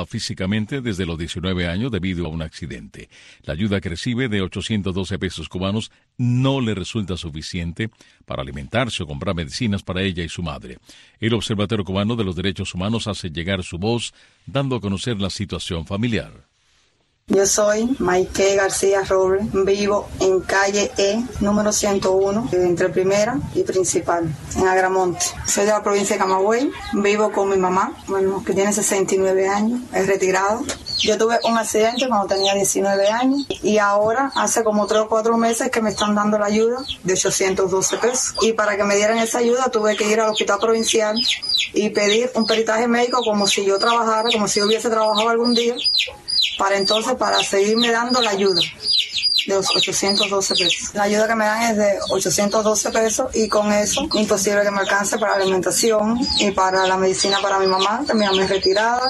[SPEAKER 1] físicamente desde los diecinueve años debido a un accidente. La ayuda que recibe de ochocientos doce pesos cubanos no le resulta suficiente para alimentarse o comprar medicinas para ella y su madre. El Observatorio Cubano de los Derechos Humanos hace llegar su voz, dando a conocer la situación familiar.
[SPEAKER 3] Yo soy Maike García Robles, vivo en calle E, número ciento uno, entre Primera y Principal, en Agramonte. Soy de la provincia de Camagüey, vivo con mi mamá, bueno, que tiene sesenta y nueve años, es retirado. Yo tuve un accidente cuando tenía diecinueve años y ahora hace como tres o cuatro meses que me están dando la ayuda de ochocientos doce pesos. Y para que me dieran esa ayuda tuve que ir al hospital provincial y pedir un peritaje médico como si yo trabajara, como si yo hubiese trabajado algún día, para entonces, para seguirme dando la ayuda de los ochocientos doce pesos. La ayuda que me dan es de ochocientos doce pesos y con eso imposible que me alcance para la alimentación y para la medicina para mi mamá, que mi mamá es retirada.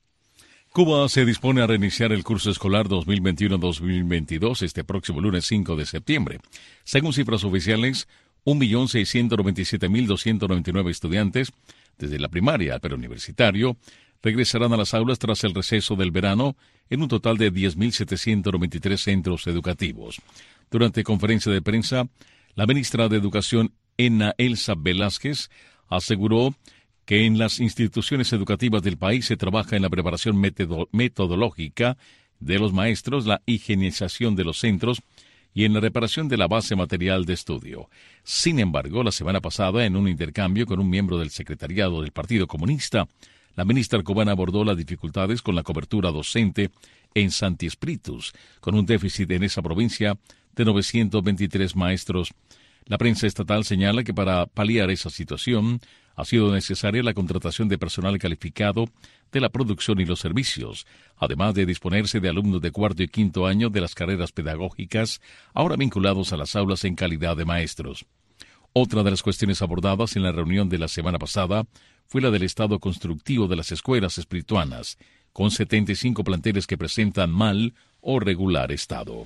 [SPEAKER 1] Cuba se dispone a reiniciar el curso escolar dos mil veintiuno dos mil veintidós este próximo lunes cinco de septiembre. Según cifras oficiales, un millón seiscientos noventa y siete mil doscientos noventa y nueve estudiantes, desde la primaria al preuniversitario, regresarán a las aulas tras el receso del verano en un total de diez mil setecientos noventa y tres centros educativos. Durante conferencia de prensa, la ministra de Educación, Ena Elsa Velázquez, aseguró que en las instituciones educativas del país se trabaja en la preparación metodo- metodológica de los maestros, la higienización de los centros y en la reparación de la base material de estudio. Sin embargo, la semana pasada, en un intercambio con un miembro del secretariado del Partido Comunista, la ministra cubana abordó las dificultades con la cobertura docente en Santi Espíritus, con un déficit en esa provincia de novecientos veintitrés maestros. La prensa estatal señala que para paliar esa situación ha sido necesaria la contratación de personal calificado de la producción y los servicios, además de disponerse de alumnos de cuarto y quinto año de las carreras pedagógicas, ahora vinculados a las aulas en calidad de maestros. Otra de las cuestiones abordadas en la reunión de la semana pasada fue la del estado constructivo de las escuelas espirituanas, con setenta y cinco planteles que presentan mal o regular estado.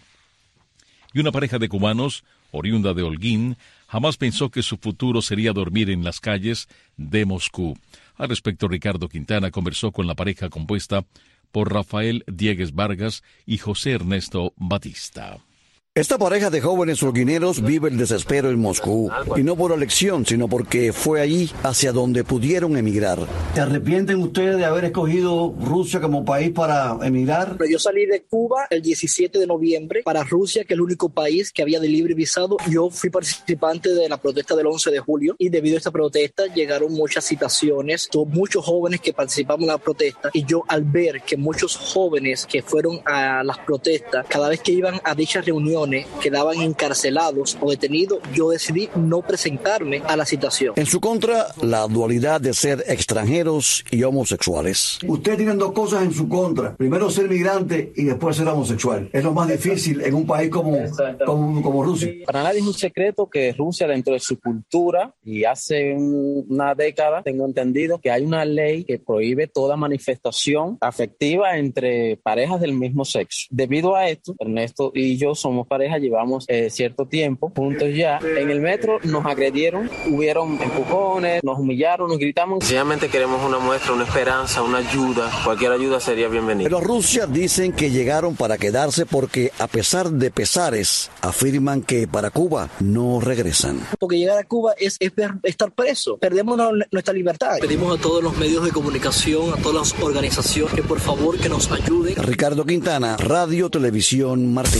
[SPEAKER 1] Y una pareja de cubanos, oriunda de Holguín, jamás pensó que su futuro sería dormir en las calles de Moscú. Al respecto, Ricardo Quintana conversó con la pareja compuesta por Rafael Diegues Vargas y José Ernesto Batista.
[SPEAKER 2] Esta pareja de jóvenes holguineros vive el desespero en Moscú, y no por elección, sino porque fue allí hacia donde pudieron emigrar.
[SPEAKER 8] ¿Se arrepienten ustedes de haber escogido Rusia como país para emigrar?
[SPEAKER 9] Yo salí de Cuba el diecisiete de noviembre para Rusia, que es el único país que había de libre visado. Yo fui participante de la protesta del once de julio y debido a esta protesta llegaron muchas citaciones. Tuvo muchos jóvenes que participamos en la protesta y yo al ver que muchos jóvenes que fueron a las protestas, cada vez que iban a dichas reuniones, quedaban encarcelados o detenidos, yo decidí no presentarme a la citación.
[SPEAKER 2] En su contra, la dualidad de ser extranjeros y homosexuales.
[SPEAKER 8] Ustedes tienen dos cosas en su contra. Primero ser migrante y después ser homosexual. Es lo más difícil en un país como, como, como Rusia.
[SPEAKER 10] Para nadie es un secreto que Rusia, dentro de su cultura, y hace un, una década, tengo entendido que hay una ley que prohíbe toda manifestación afectiva entre parejas del mismo sexo. Debido a esto, Ernesto y yo somos pareja, llevamos eh, cierto tiempo juntos ya. En el metro nos agredieron, hubieron empujones, nos humillaron, nos gritamos.
[SPEAKER 25] Sencillamente queremos una muestra, una esperanza, una ayuda. Cualquier ayuda sería bienvenida.
[SPEAKER 2] Pero Rusia dicen que llegaron para quedarse porque, a pesar de pesares, afirman que para Cuba no regresan.
[SPEAKER 9] Porque llegar a Cuba es, es estar preso. Perdemos nuestra libertad. Pedimos a todos los medios de comunicación, a todas las organizaciones, que por favor que nos ayuden.
[SPEAKER 2] Ricardo Quintana, Radio Televisión Martí.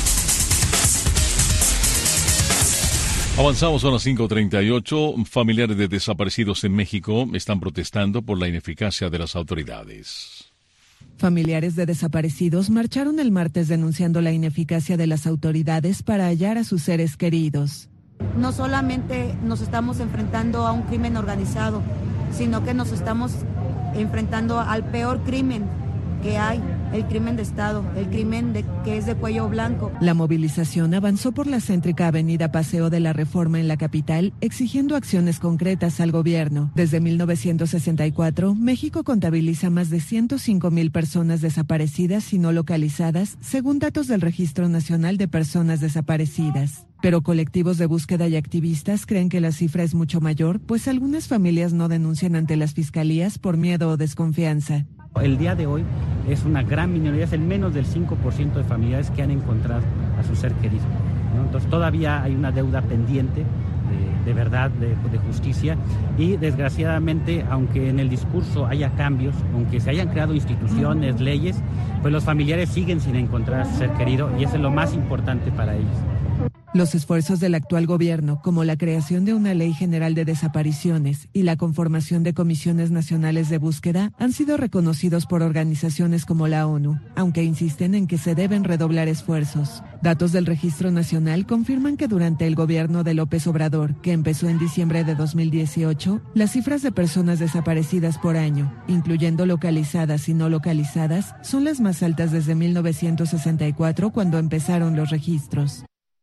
[SPEAKER 1] Avanzamos a las cinco treinta y ocho. Familiares de desaparecidos en México están protestando por la ineficacia de las autoridades.
[SPEAKER 26] Familiares de desaparecidos marcharon el martes denunciando la ineficacia de las autoridades para hallar a sus seres queridos.
[SPEAKER 27] No solamente nos estamos enfrentando a un crimen organizado, sino que nos estamos enfrentando al peor crimen que hay, el crimen de Estado, el crimen de, que es de cuello blanco.
[SPEAKER 26] La movilización avanzó por la céntrica avenida Paseo de la Reforma en la capital, exigiendo acciones concretas al gobierno. Desde mil novecientos sesenta y cuatro, México contabiliza más de ciento cinco mil personas desaparecidas y no localizadas, según datos del Registro Nacional de Personas Desaparecidas. Pero colectivos de búsqueda y activistas creen que la cifra es mucho mayor, pues algunas familias no denuncian ante las fiscalías por miedo o desconfianza.
[SPEAKER 11] El día de hoy es una gran minoría, es el menos del cinco por ciento de familiares que han encontrado a su ser querido, ¿no? Entonces todavía hay una deuda pendiente de, de verdad, de, de justicia, y desgraciadamente, aunque en el discurso haya cambios, aunque se hayan creado instituciones, leyes, pues los familiares siguen sin encontrar a su ser querido, y eso es lo más importante para ellos.
[SPEAKER 26] Los esfuerzos del actual gobierno, como la creación de una ley general de desapariciones y la conformación de comisiones nacionales de búsqueda, han sido reconocidos por organizaciones como la ONU, aunque insisten en que se deben redoblar esfuerzos. Datos del Registro Nacional confirman que durante el gobierno de López Obrador, que empezó en diciembre de dos mil dieciocho, las cifras de personas desaparecidas por año, incluyendo localizadas y no localizadas, son las más altas desde mil novecientos sesenta y cuatro, cuando empezaron los registros.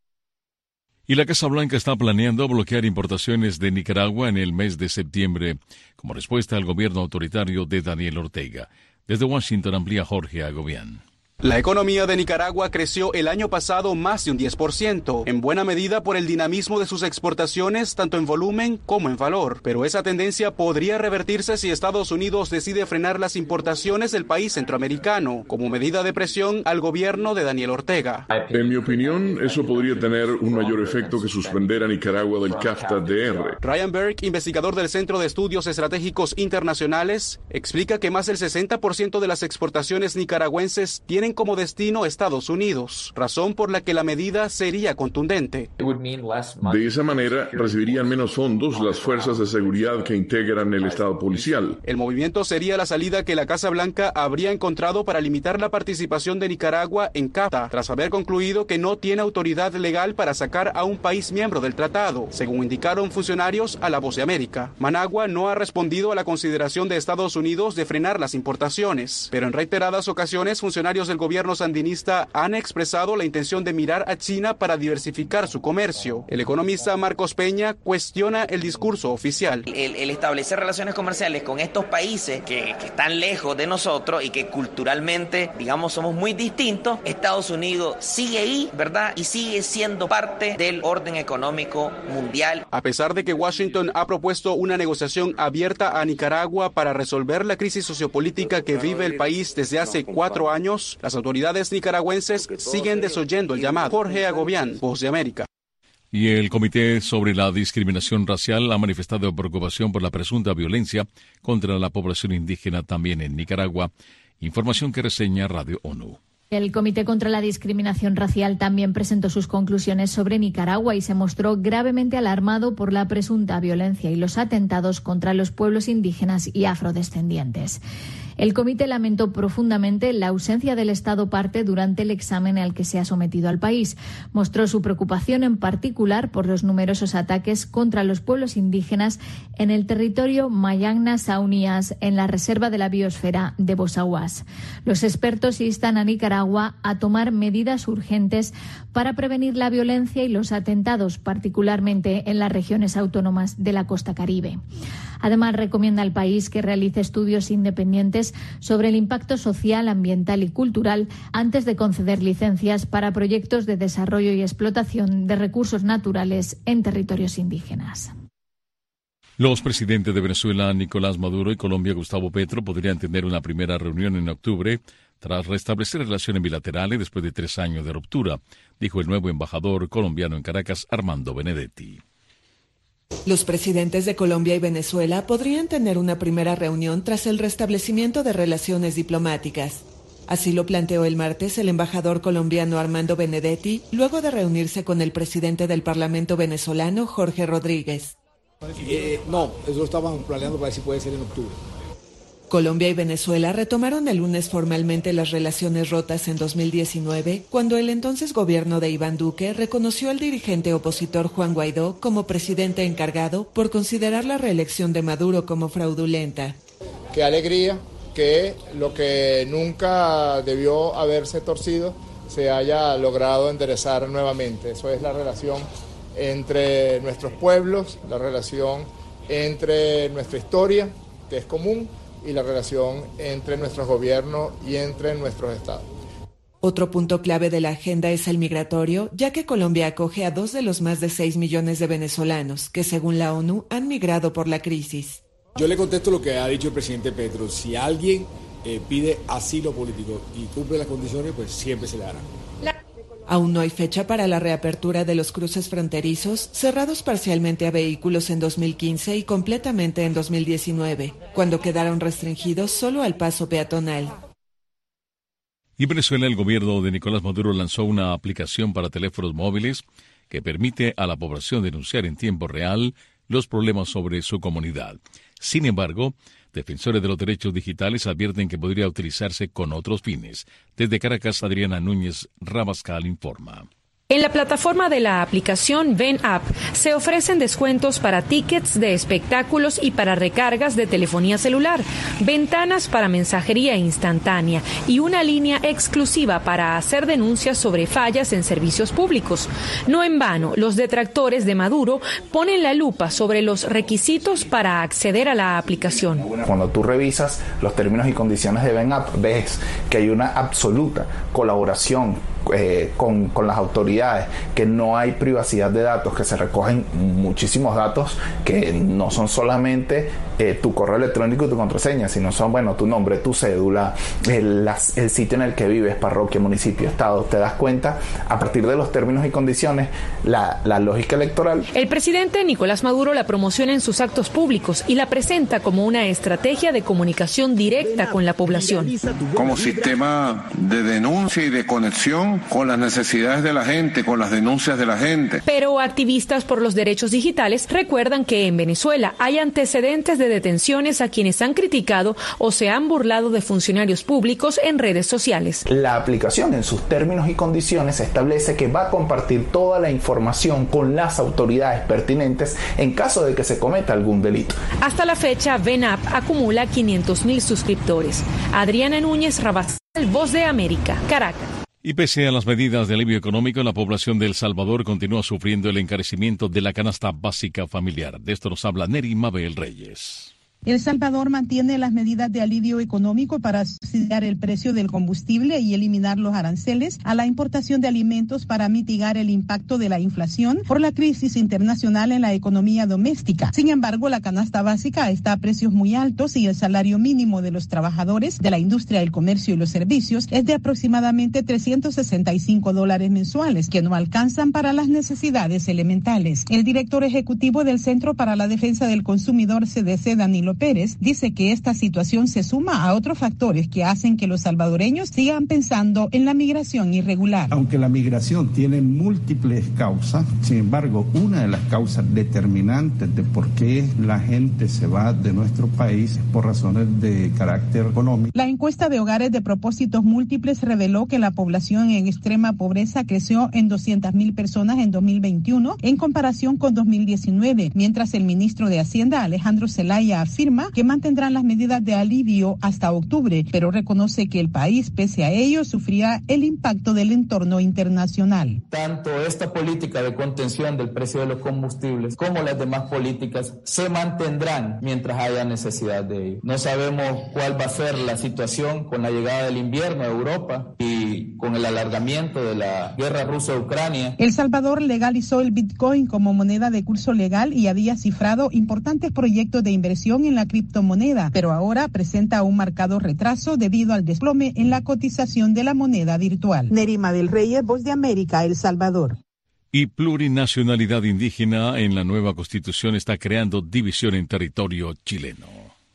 [SPEAKER 1] Y la Casa Blanca está planeando bloquear importaciones de Nicaragua en el mes de septiembre, como respuesta al gobierno autoritario de Daniel Ortega. Desde Washington amplía Jorge Agobián.
[SPEAKER 12] La economía de Nicaragua creció el año pasado más de un diez por ciento, en buena medida por el dinamismo de sus exportaciones, tanto en volumen como en valor. Pero esa tendencia podría revertirse si Estados Unidos decide frenar las importaciones del país centroamericano, como medida de presión al gobierno de Daniel Ortega.
[SPEAKER 13] En mi opinión, eso podría tener un mayor efecto que suspender a Nicaragua del CAFTA-D R.
[SPEAKER 12] Ryan Berg, investigador del Centro de Estudios Estratégicos Internacionales, explica que más del sesenta por ciento de las exportaciones nicaragüenses tienen como destino Estados Unidos, razón por la que la medida sería contundente.
[SPEAKER 13] De esa manera, recibirían menos fondos las fuerzas de seguridad que integran el Estado policial.
[SPEAKER 12] El movimiento sería la salida que la Casa Blanca habría encontrado para limitar la participación de Nicaragua en CAFTA, tras haber concluido que no tiene autoridad legal para sacar a un país miembro del tratado, según indicaron funcionarios a La Voz de América. Managua no ha respondido a la consideración de Estados Unidos de frenar las importaciones, pero en reiteradas ocasiones funcionarios del gobierno sandinista han expresado la intención de mirar a China para diversificar su comercio. El economista Marcos Peña cuestiona el discurso oficial.
[SPEAKER 15] El, el establecer relaciones comerciales con estos países que, que están lejos de nosotros y que culturalmente, digamos, somos muy distintos, Estados Unidos sigue ahí, ¿verdad? Y sigue siendo parte del orden económico mundial.
[SPEAKER 12] A pesar de que Washington ha propuesto una negociación abierta a Nicaragua para resolver la crisis sociopolítica que vive el país desde hace cuatro años, las autoridades nicaragüenses siguen desoyendo el llamado. Jorge Agobián, Voz de América.
[SPEAKER 1] Y el Comité sobre la Discriminación Racial ha manifestado preocupación por la presunta violencia contra la población indígena también en Nicaragua. Información que reseña Radio ONU.
[SPEAKER 16] El Comité contra la Discriminación Racial también presentó sus conclusiones sobre Nicaragua y se mostró gravemente alarmado por la presunta violencia y los atentados contra los pueblos indígenas y afrodescendientes. El comité lamentó profundamente la ausencia del Estado parte durante el examen al que se ha sometido al país. Mostró su preocupación en particular por los numerosos ataques contra los pueblos indígenas en el territorio Mayangna-Saunias, en la Reserva de la Biosfera de Bosawas. Los expertos instan a Nicaragua a tomar medidas urgentes para prevenir la violencia y los atentados, particularmente en las regiones autónomas de la costa caribe. Además, recomienda al país que realice estudios independientes sobre el impacto social, ambiental y cultural antes de conceder licencias para proyectos de desarrollo y explotación de recursos naturales en territorios indígenas.
[SPEAKER 1] Los presidentes de Venezuela, Nicolás Maduro, y Colombia, Gustavo Petro, podrían tener una primera reunión en octubre tras restablecer relaciones bilaterales después de tres años de ruptura, dijo el nuevo embajador colombiano en Caracas, Armando Benedetti.
[SPEAKER 26] Los presidentes de Colombia y Venezuela podrían tener una primera reunión tras el restablecimiento de relaciones diplomáticas. Así lo planteó el martes el embajador colombiano Armando Benedetti, luego de reunirse con el presidente del Parlamento venezolano, Jorge Rodríguez.
[SPEAKER 17] Eh, no, eso lo estaban planeando para ver si puede ser en octubre.
[SPEAKER 26] Colombia y Venezuela retomaron el lunes formalmente las relaciones rotas en dos mil diecinueve, cuando el entonces gobierno de Iván Duque reconoció al dirigente opositor Juan Guaidó como presidente encargado por considerar la reelección de Maduro como fraudulenta.
[SPEAKER 17] Qué alegría que lo que nunca debió haberse torcido se haya logrado enderezar nuevamente. Eso es la relación entre nuestros pueblos, la relación entre nuestra historia, que es común, y la relación entre nuestros gobiernos y entre nuestros estados.
[SPEAKER 26] Otro punto clave de la agenda es el migratorio, ya que Colombia acoge a dos de los más de seis millones de venezolanos que, según la ONU, han migrado por la crisis.
[SPEAKER 17] Yo le contesto lo que ha dicho el presidente Petro. Si alguien
[SPEAKER 18] eh, pide asilo político y cumple las condiciones, pues siempre se le dará.
[SPEAKER 26] Aún no hay fecha para la reapertura de los cruces fronterizos, cerrados parcialmente a vehículos en dos mil quince y completamente en dos mil diecinueve, cuando quedaron restringidos solo al paso peatonal.
[SPEAKER 1] Y Venezuela, el gobierno de Nicolás Maduro lanzó una aplicación para teléfonos móviles que permite a la población denunciar en tiempo real los problemas sobre su comunidad. Sin embargo, defensores de los derechos digitales advierten que podría utilizarse con otros fines. Desde Caracas, Adriana Núñez Rabascal informa.
[SPEAKER 19] En la plataforma de la aplicación Ven App se ofrecen descuentos para tickets de espectáculos y para recargas de telefonía celular, ventanas para mensajería instantánea y una línea exclusiva para hacer denuncias sobre fallas en servicios públicos. No en vano, los detractores de Maduro ponen la lupa sobre los requisitos para acceder a la aplicación.
[SPEAKER 20] Cuando tú revisas los términos y condiciones de Ven App, ves que hay una absoluta colaboración Eh, con, con las autoridades, que no hay privacidad de datos, que se recogen muchísimos datos que no son solamente eh, tu correo electrónico y tu contraseña, sino son, bueno, tu nombre, tu cédula, el, las, el sitio en el que vives, parroquia, municipio, estado. Te das cuenta, a partir de los términos y condiciones, la, la lógica electoral.
[SPEAKER 19] El presidente Nicolás Maduro la promociona en sus actos públicos y la presenta como una estrategia de comunicación directa con la población.
[SPEAKER 21] Como sistema de denuncia y de conexión con las necesidades de la gente, con las denuncias de la gente.
[SPEAKER 19] Pero activistas por los derechos digitales recuerdan que en Venezuela hay antecedentes de detenciones a quienes han criticado o se han burlado de funcionarios públicos en redes sociales.
[SPEAKER 20] La aplicación en sus términos y condiciones establece que va a compartir toda la información con las autoridades pertinentes en caso de que se cometa algún delito.
[SPEAKER 19] Hasta la fecha, Ven App acumula quinientos mil suscriptores. Adriana Núñez Rabascal, Voz de América, Caracas.
[SPEAKER 1] Y pese a las medidas de alivio económico, la población de El Salvador continúa sufriendo el encarecimiento de la canasta básica familiar. De esto nos habla Neri Mabel Reyes.
[SPEAKER 22] El Salvador mantiene las medidas de alivio económico para subsidiar el precio del combustible y eliminar los aranceles a la importación de alimentos para mitigar el impacto de la inflación por la crisis internacional en la economía doméstica. Sin embargo, la canasta básica está a precios muy altos y el salario mínimo de los trabajadores de la industria del comercio y los servicios es de aproximadamente trescientos sesenta y cinco dólares mensuales, que no alcanzan para las necesidades elementales. El director ejecutivo del Centro para la Defensa del Consumidor, C D C, Danilo Pérez, dice que esta situación se suma a otros factores que hacen que los salvadoreños sigan pensando en la migración irregular.
[SPEAKER 23] Aunque la migración tiene múltiples causas, sin embargo, una de las causas determinantes de por qué la gente se va de nuestro país es por razones de carácter económico.
[SPEAKER 22] La encuesta de hogares de propósitos múltiples reveló que la población en extrema pobreza creció en doscientas mil personas en dos mil veintiuno en comparación con dos mil diecinueve, mientras el ministro de Hacienda, Alejandro Zelaya, afirma que mantendrán las medidas de alivio hasta octubre, pero reconoce que el país, pese a ello, sufrirá el impacto del entorno internacional.
[SPEAKER 24] Tanto esta política de contención del precio de los combustibles como las demás políticas se mantendrán mientras haya necesidad de ello. No sabemos cuál va a ser la situación con la llegada del invierno a Europa y con el alargamiento de la guerra rusa-Ucrania.
[SPEAKER 22] El Salvador legalizó el Bitcoin como moneda de curso legal y había cifrado importantes proyectos de inversión en la criptomoneda, pero ahora presenta un marcado retraso debido al desplome en la cotización de la moneda virtual. Nerima del Reyes, Voz de América, El Salvador.
[SPEAKER 1] Y plurinacionalidad indígena en la nueva Constitución está creando división en territorio chileno.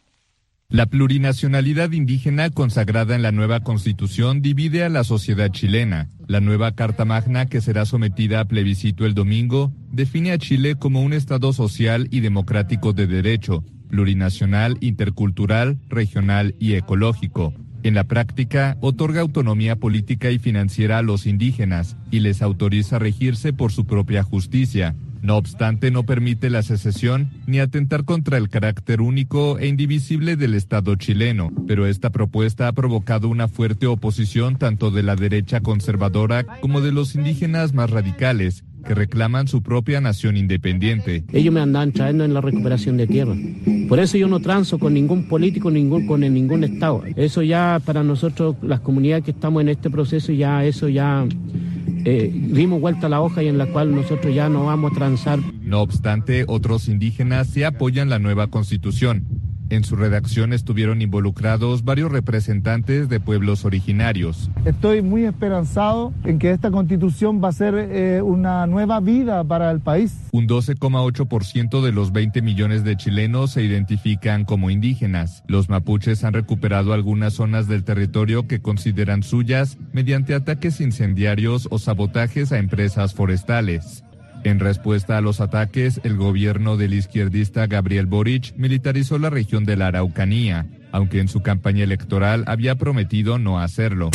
[SPEAKER 28] La plurinacionalidad indígena consagrada en la nueva Constitución divide a la sociedad chilena. La nueva Carta Magna, que será sometida a plebiscito el domingo, define a Chile como un Estado social y democrático de derecho, plurinacional, intercultural, regional y ecológico. En la práctica, otorga autonomía política y financiera a los indígenas y les autoriza a regirse por su propia justicia. No obstante, no permite la secesión ni atentar contra el carácter único e indivisible del Estado chileno, pero esta propuesta ha provocado una fuerte oposición tanto de la derecha conservadora como de los indígenas más radicales, que reclaman su propia nación independiente.
[SPEAKER 29] Ellos me andan trayendo en la recuperación de tierra. Por eso yo no transo con ningún político, ningún con ningún Estado. Eso ya para nosotros, las comunidades que estamos en este proceso, ya eso ya eh, dimos vuelta a la hoja y en la cual nosotros ya no vamos a transar.
[SPEAKER 28] No obstante, otros indígenas sí apoyan la nueva Constitución. En su redacción estuvieron involucrados varios representantes de pueblos originarios.
[SPEAKER 3] Estoy muy esperanzado en que esta constitución va a ser eh, una nueva vida para el país.
[SPEAKER 28] Un doce coma ocho por ciento de los veinte millones de chilenos se identifican como indígenas. Los mapuches han recuperado algunas zonas del territorio que consideran suyas mediante ataques incendiarios o sabotajes a empresas forestales. En respuesta a los ataques, el gobierno del izquierdista Gabriel Boric militarizó la región de la Araucanía, aunque en su campaña electoral había prometido no hacerlo.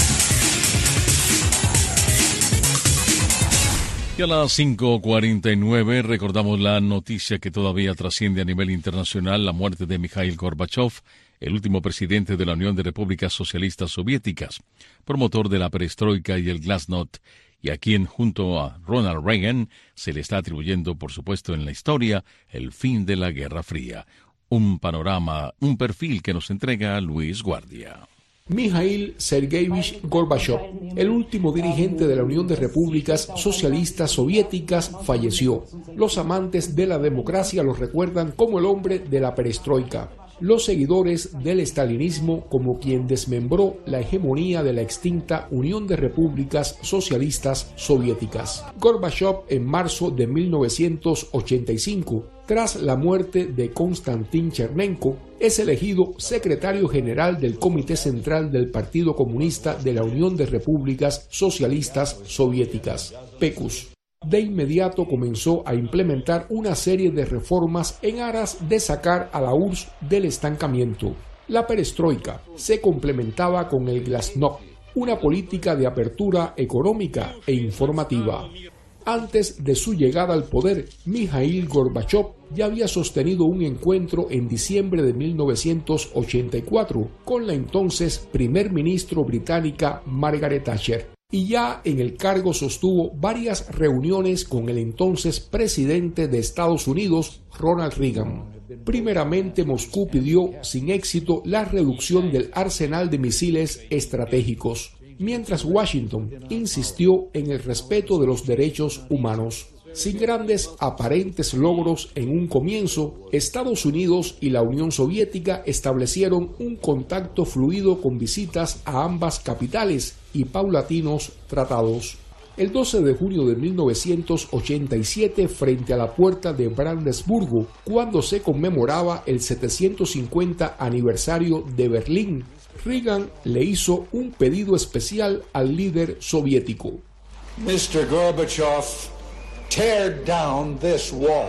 [SPEAKER 1] Y a las cinco cuarenta y nueve recordamos la noticia que todavía trasciende a nivel internacional, la muerte de Mikhail Gorbachev, el último presidente de la Unión de Repúblicas Socialistas Soviéticas, promotor de la perestroika y el glasnost, y a quien, junto a Ronald Reagan, se le está atribuyendo, por supuesto, en la historia, el fin de la Guerra Fría. Un panorama, un perfil que nos entrega Luis Guardia.
[SPEAKER 4] Mikhail Sergeyevich Gorbachev, el último dirigente de la Unión de Repúblicas Socialistas Soviéticas, falleció. Los amantes de la democracia lo recuerdan como el hombre de la perestroika. Los seguidores del estalinismo como quien desmembró la hegemonía de la extinta Unión de Repúblicas Socialistas Soviéticas. Gorbachev, en marzo de mil novecientos ochenta y cinco, tras la muerte de Konstantin Chernenko, es elegido secretario general del Comité Central del Partido Comunista de la Unión de Repúblicas Socialistas Soviéticas, P E C U S. De inmediato comenzó a implementar una serie de reformas en aras de sacar a la U R S S del estancamiento. La perestroika se complementaba con el glasnost, una política de apertura económica e informativa. Antes de su llegada al poder, Mikhail Gorbachev ya había sostenido un encuentro en diciembre de mil novecientos ochenta y cuatro con la entonces primer ministro británica Margaret Thatcher. Y ya en el cargo sostuvo varias reuniones con el entonces presidente de Estados Unidos, Ronald Reagan. Primeramente, Moscú pidió sin éxito la reducción del arsenal de misiles estratégicos, mientras Washington insistió en el respeto de los derechos humanos. Sin grandes aparentes logros en un comienzo, Estados Unidos y la Unión Soviética establecieron un contacto fluido con visitas a ambas capitales y paulatinos tratados. El doce de junio de mil novecientos ochenta y siete, frente a la puerta de Brandenburgo, cuando se conmemoraba el setecientos cincuenta aniversario de Berlín, Reagan le hizo un pedido especial al líder soviético.
[SPEAKER 5] mister Gorbachev, tear down this wall.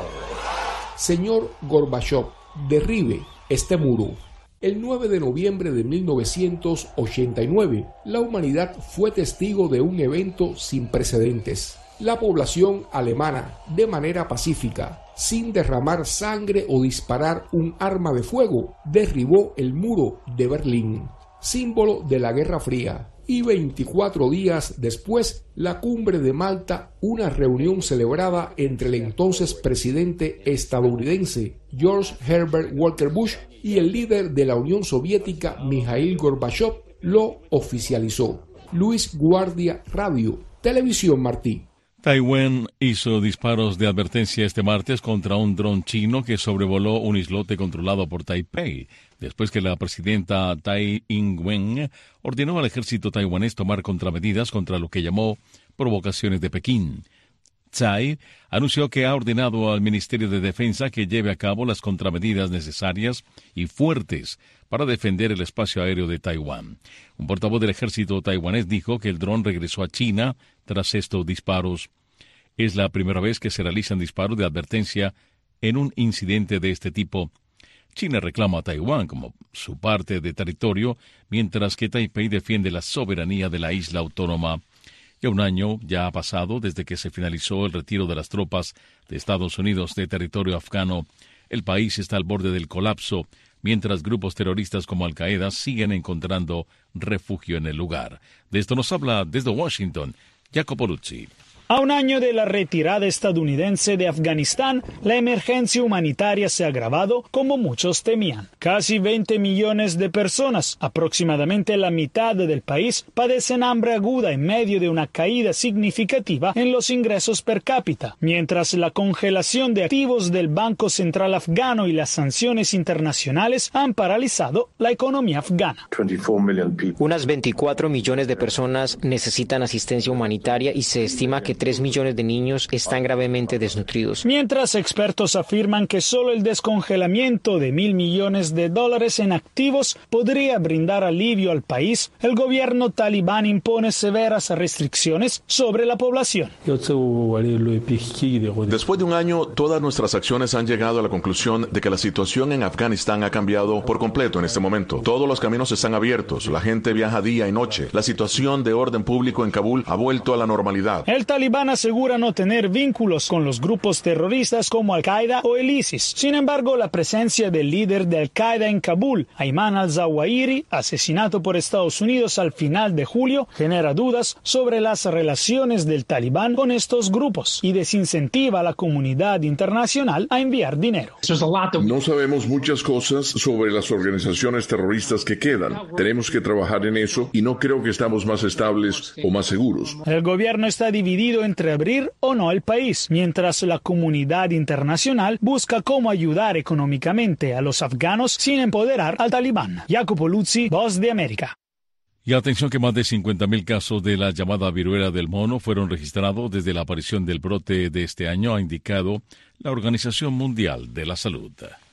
[SPEAKER 4] Señor Gorbachev, derribe este muro. El nueve de noviembre de mil novecientos ochenta y nueve, la humanidad fue testigo de un evento sin precedentes. La población alemana, de manera pacífica, sin derramar sangre o disparar un arma de fuego, derribó el muro de Berlín, símbolo de la Guerra Fría. Y veinticuatro días después, la cumbre de Malta, una reunión celebrada entre el entonces presidente estadounidense George Herbert Walker Bush y el líder de la Unión Soviética Mikhail Gorbachev, lo oficializó. Luis Guardia, Radio, Televisión Martí.
[SPEAKER 1] Taiwán hizo disparos de advertencia este martes contra un dron chino que sobrevoló un islote controlado por Taipei, después que la presidenta Tsai Ing-wen ordenó al ejército taiwanés tomar contramedidas contra lo que llamó provocaciones de Pekín. Tsai anunció que ha ordenado al Ministerio de Defensa que lleve a cabo las contramedidas necesarias y fuertes para defender el espacio aéreo de Taiwán. Un portavoz del ejército taiwanés dijo que el dron regresó a China tras estos disparos. Es la primera vez que se realizan disparos de advertencia en un incidente de este tipo. China reclama a Taiwán como su parte de territorio, mientras que Taipei defiende la soberanía de la isla autónoma. Ya un año ya ha pasado desde que se finalizó el retiro de las tropas de Estados Unidos de territorio afgano. El país está al borde del colapso, mientras grupos terroristas como Al-Qaeda siguen encontrando refugio en el lugar. De esto nos habla desde Washington, Jacopo Luzzi.
[SPEAKER 2] A un año de la retirada estadounidense de Afganistán, la emergencia humanitaria se ha agravado como muchos temían. Casi veinte millones de personas, aproximadamente la mitad del país, padecen hambre aguda en medio de una caída significativa en los ingresos per cápita, mientras la congelación de activos del Banco Central afgano y las sanciones internacionales han paralizado la economía afgana.
[SPEAKER 6] Unas veinticuatro millones de personas necesitan asistencia humanitaria y se estima que tres millones de niños están gravemente desnutridos.
[SPEAKER 2] Mientras expertos afirman que solo el descongelamiento de mil millones de dólares en activos podría brindar alivio al país, el gobierno talibán impone severas restricciones sobre la población.
[SPEAKER 7] Después de un año, todas nuestras acciones han llegado a la conclusión de que la situación en Afganistán ha cambiado por completo en este momento. Todos los caminos están abiertos, la gente viaja día y noche. La situación de orden público en Kabul ha vuelto a la normalidad.
[SPEAKER 2] El talibán asegura no tener vínculos con los grupos terroristas como Al-Qaeda o el ISIS. Sin embargo, la presencia del líder de Al-Qaeda en Kabul, Ayman al-Zawahiri, asesinado por Estados Unidos al final de julio, genera dudas sobre las relaciones del talibán con estos grupos y desincentiva a la comunidad internacional a enviar dinero.
[SPEAKER 13] No sabemos muchas cosas sobre las organizaciones terroristas que quedan. Tenemos que trabajar en eso y no creo que estamos más estables o más seguros.
[SPEAKER 2] El gobierno está dividido entre abrir o no el país, mientras la comunidad internacional busca cómo ayudar económicamente a los afganos sin empoderar al talibán. Jacopo Luzzi, Voz de América.
[SPEAKER 1] Y atención que más de cincuenta mil casos de la llamada viruela del mono fueron registrados desde la aparición del brote de este año, ha indicado la Organización Mundial de la Salud.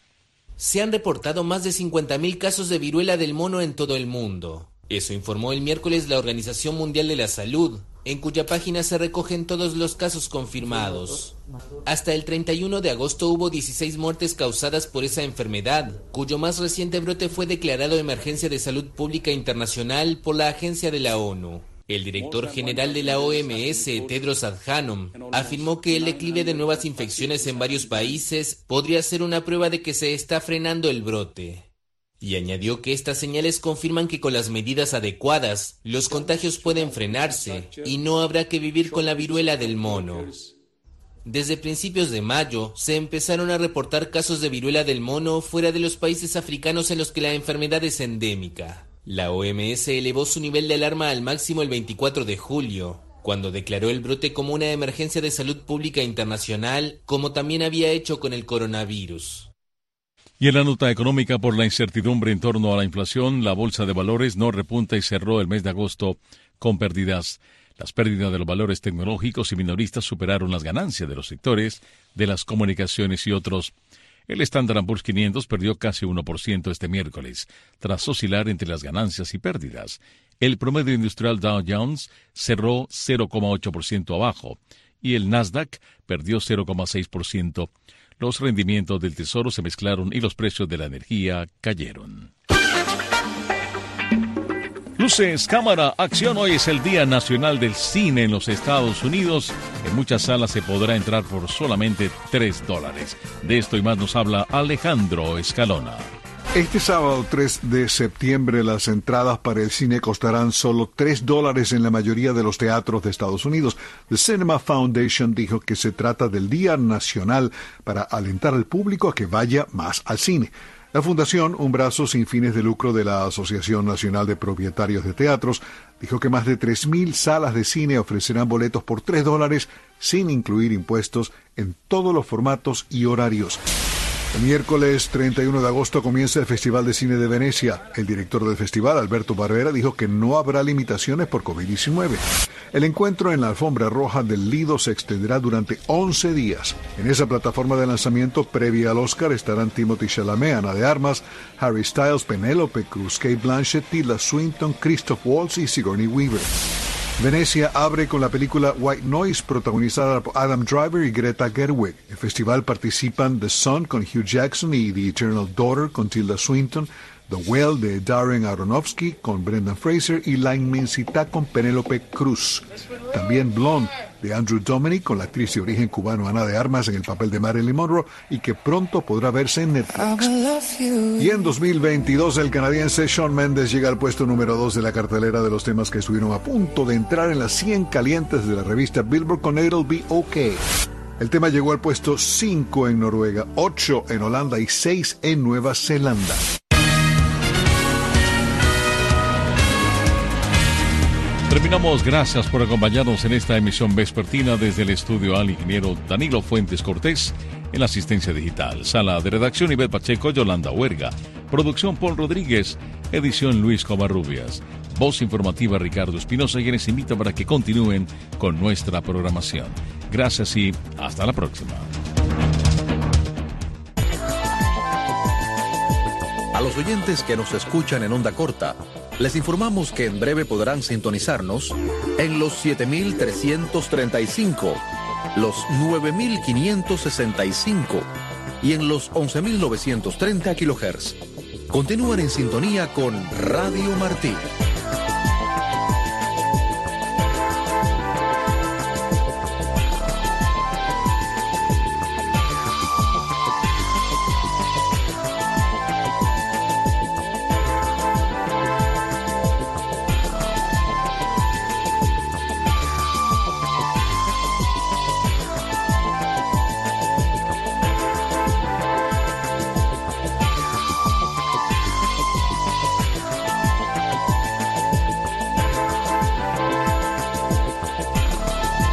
[SPEAKER 8] Se han reportado más de cincuenta mil casos de viruela del mono en todo el mundo. Eso informó el miércoles la Organización Mundial de la Salud, en cuya página se recogen todos los casos confirmados. Hasta el treinta y uno de agosto hubo dieciséis muertes causadas por esa enfermedad, cuyo más reciente brote fue declarado emergencia de salud pública internacional por la agencia de la ONU. El director general de la O M S, Tedros Adhanom, afirmó que el declive de nuevas infecciones en varios países podría ser una prueba de que se está frenando el brote. Y añadió que estas señales confirman que con las medidas adecuadas, los contagios pueden frenarse y no habrá que vivir con la viruela del mono. Desde principios de mayo, se empezaron a reportar casos de viruela del mono fuera de los países africanos en los que la enfermedad es endémica. La O M S elevó su nivel de alarma al máximo el veinticuatro de julio, cuando declaró el brote como una emergencia de salud pública internacional, como también había hecho con el coronavirus.
[SPEAKER 1] Y en la nota económica, por la incertidumbre en torno a la inflación, la bolsa de valores no repunta y cerró el mes de agosto con pérdidas. Las pérdidas de los valores tecnológicos y minoristas superaron las ganancias de los sectores de las comunicaciones y otros. El Standard and Poor's quinientos perdió casi uno por ciento este miércoles, tras oscilar entre las ganancias y pérdidas. El promedio industrial Dow Jones cerró cero coma ocho por ciento abajo y el Nasdaq perdió cero coma seis por ciento. Los rendimientos del Tesoro se mezclaron y los precios de la energía cayeron. Luces, cámara, acción. Hoy es el Día Nacional del Cine en los Estados Unidos. En muchas salas se podrá entrar por solamente tres dólares. De esto y más nos habla Alejandro Escalona.
[SPEAKER 9] Este sábado tres de septiembre las entradas para el cine costarán solo tres dólares en la mayoría de los teatros de Estados Unidos. The Cinema Foundation dijo que se trata del Día Nacional para alentar al público a que vaya más al cine. La fundación, un brazo sin fines de lucro de la Asociación Nacional de Propietarios de Teatros, dijo que más de tres mil salas de cine ofrecerán boletos por tres dólares sin incluir impuestos en todos los formatos y horarios. El miércoles treinta y uno de agosto comienza el Festival de Cine de Venecia. El director del festival, Alberto Barbera, dijo que no habrá limitaciones por covid diecinueve. El encuentro en la alfombra roja del Lido se extenderá durante once días. En esa plataforma de lanzamiento previa al Oscar estarán Timothée Chalamet, Ana de Armas, Harry Styles, Penélope Cruz, Cate Blanchett, Tilda Swinton, Christoph Waltz y Sigourney Weaver. Venecia abre con la película White Noise, protagonizada por Adam Driver y Greta Gerwig. El festival participan The Sun con Hugh Jackson y The Eternal Daughter con Tilda Swinton, The Well de Darren Aronofsky con Brendan Fraser y La Inmensidad con Penélope Cruz. También Blonde de Andrew Dominik con la actriz de origen cubano Ana de Armas en el papel de Marilyn Monroe y que pronto podrá verse en Netflix. Y en dos mil veintidós el canadiense Shawn Mendes llega al puesto número dos de la cartelera de los temas que estuvieron a punto de entrar en las cien calientes de la revista Billboard con It'll Be Okay. El tema llegó al puesto cinco en Noruega, ocho en Holanda y seis en Nueva Zelanda.
[SPEAKER 1] Terminamos, gracias por acompañarnos en esta emisión vespertina desde el estudio al ingeniero Danilo Fuentes Cortés, en la asistencia digital, sala de redacción Ivette Pacheco, Yolanda Huerga, producción Paul Rodríguez, edición Luis Covarrubias, voz informativa Ricardo Espinosa, quienes invitan para que continúen con nuestra programación. Gracias y hasta la próxima.
[SPEAKER 10] A los oyentes que nos escuchan en onda corta, les informamos que en breve podrán sintonizarnos en los siete mil trescientos treinta y cinco, los nueve mil quinientos sesenta y cinco y en los once mil novecientos treinta kilohertz. Continúan en sintonía con Radio Martí.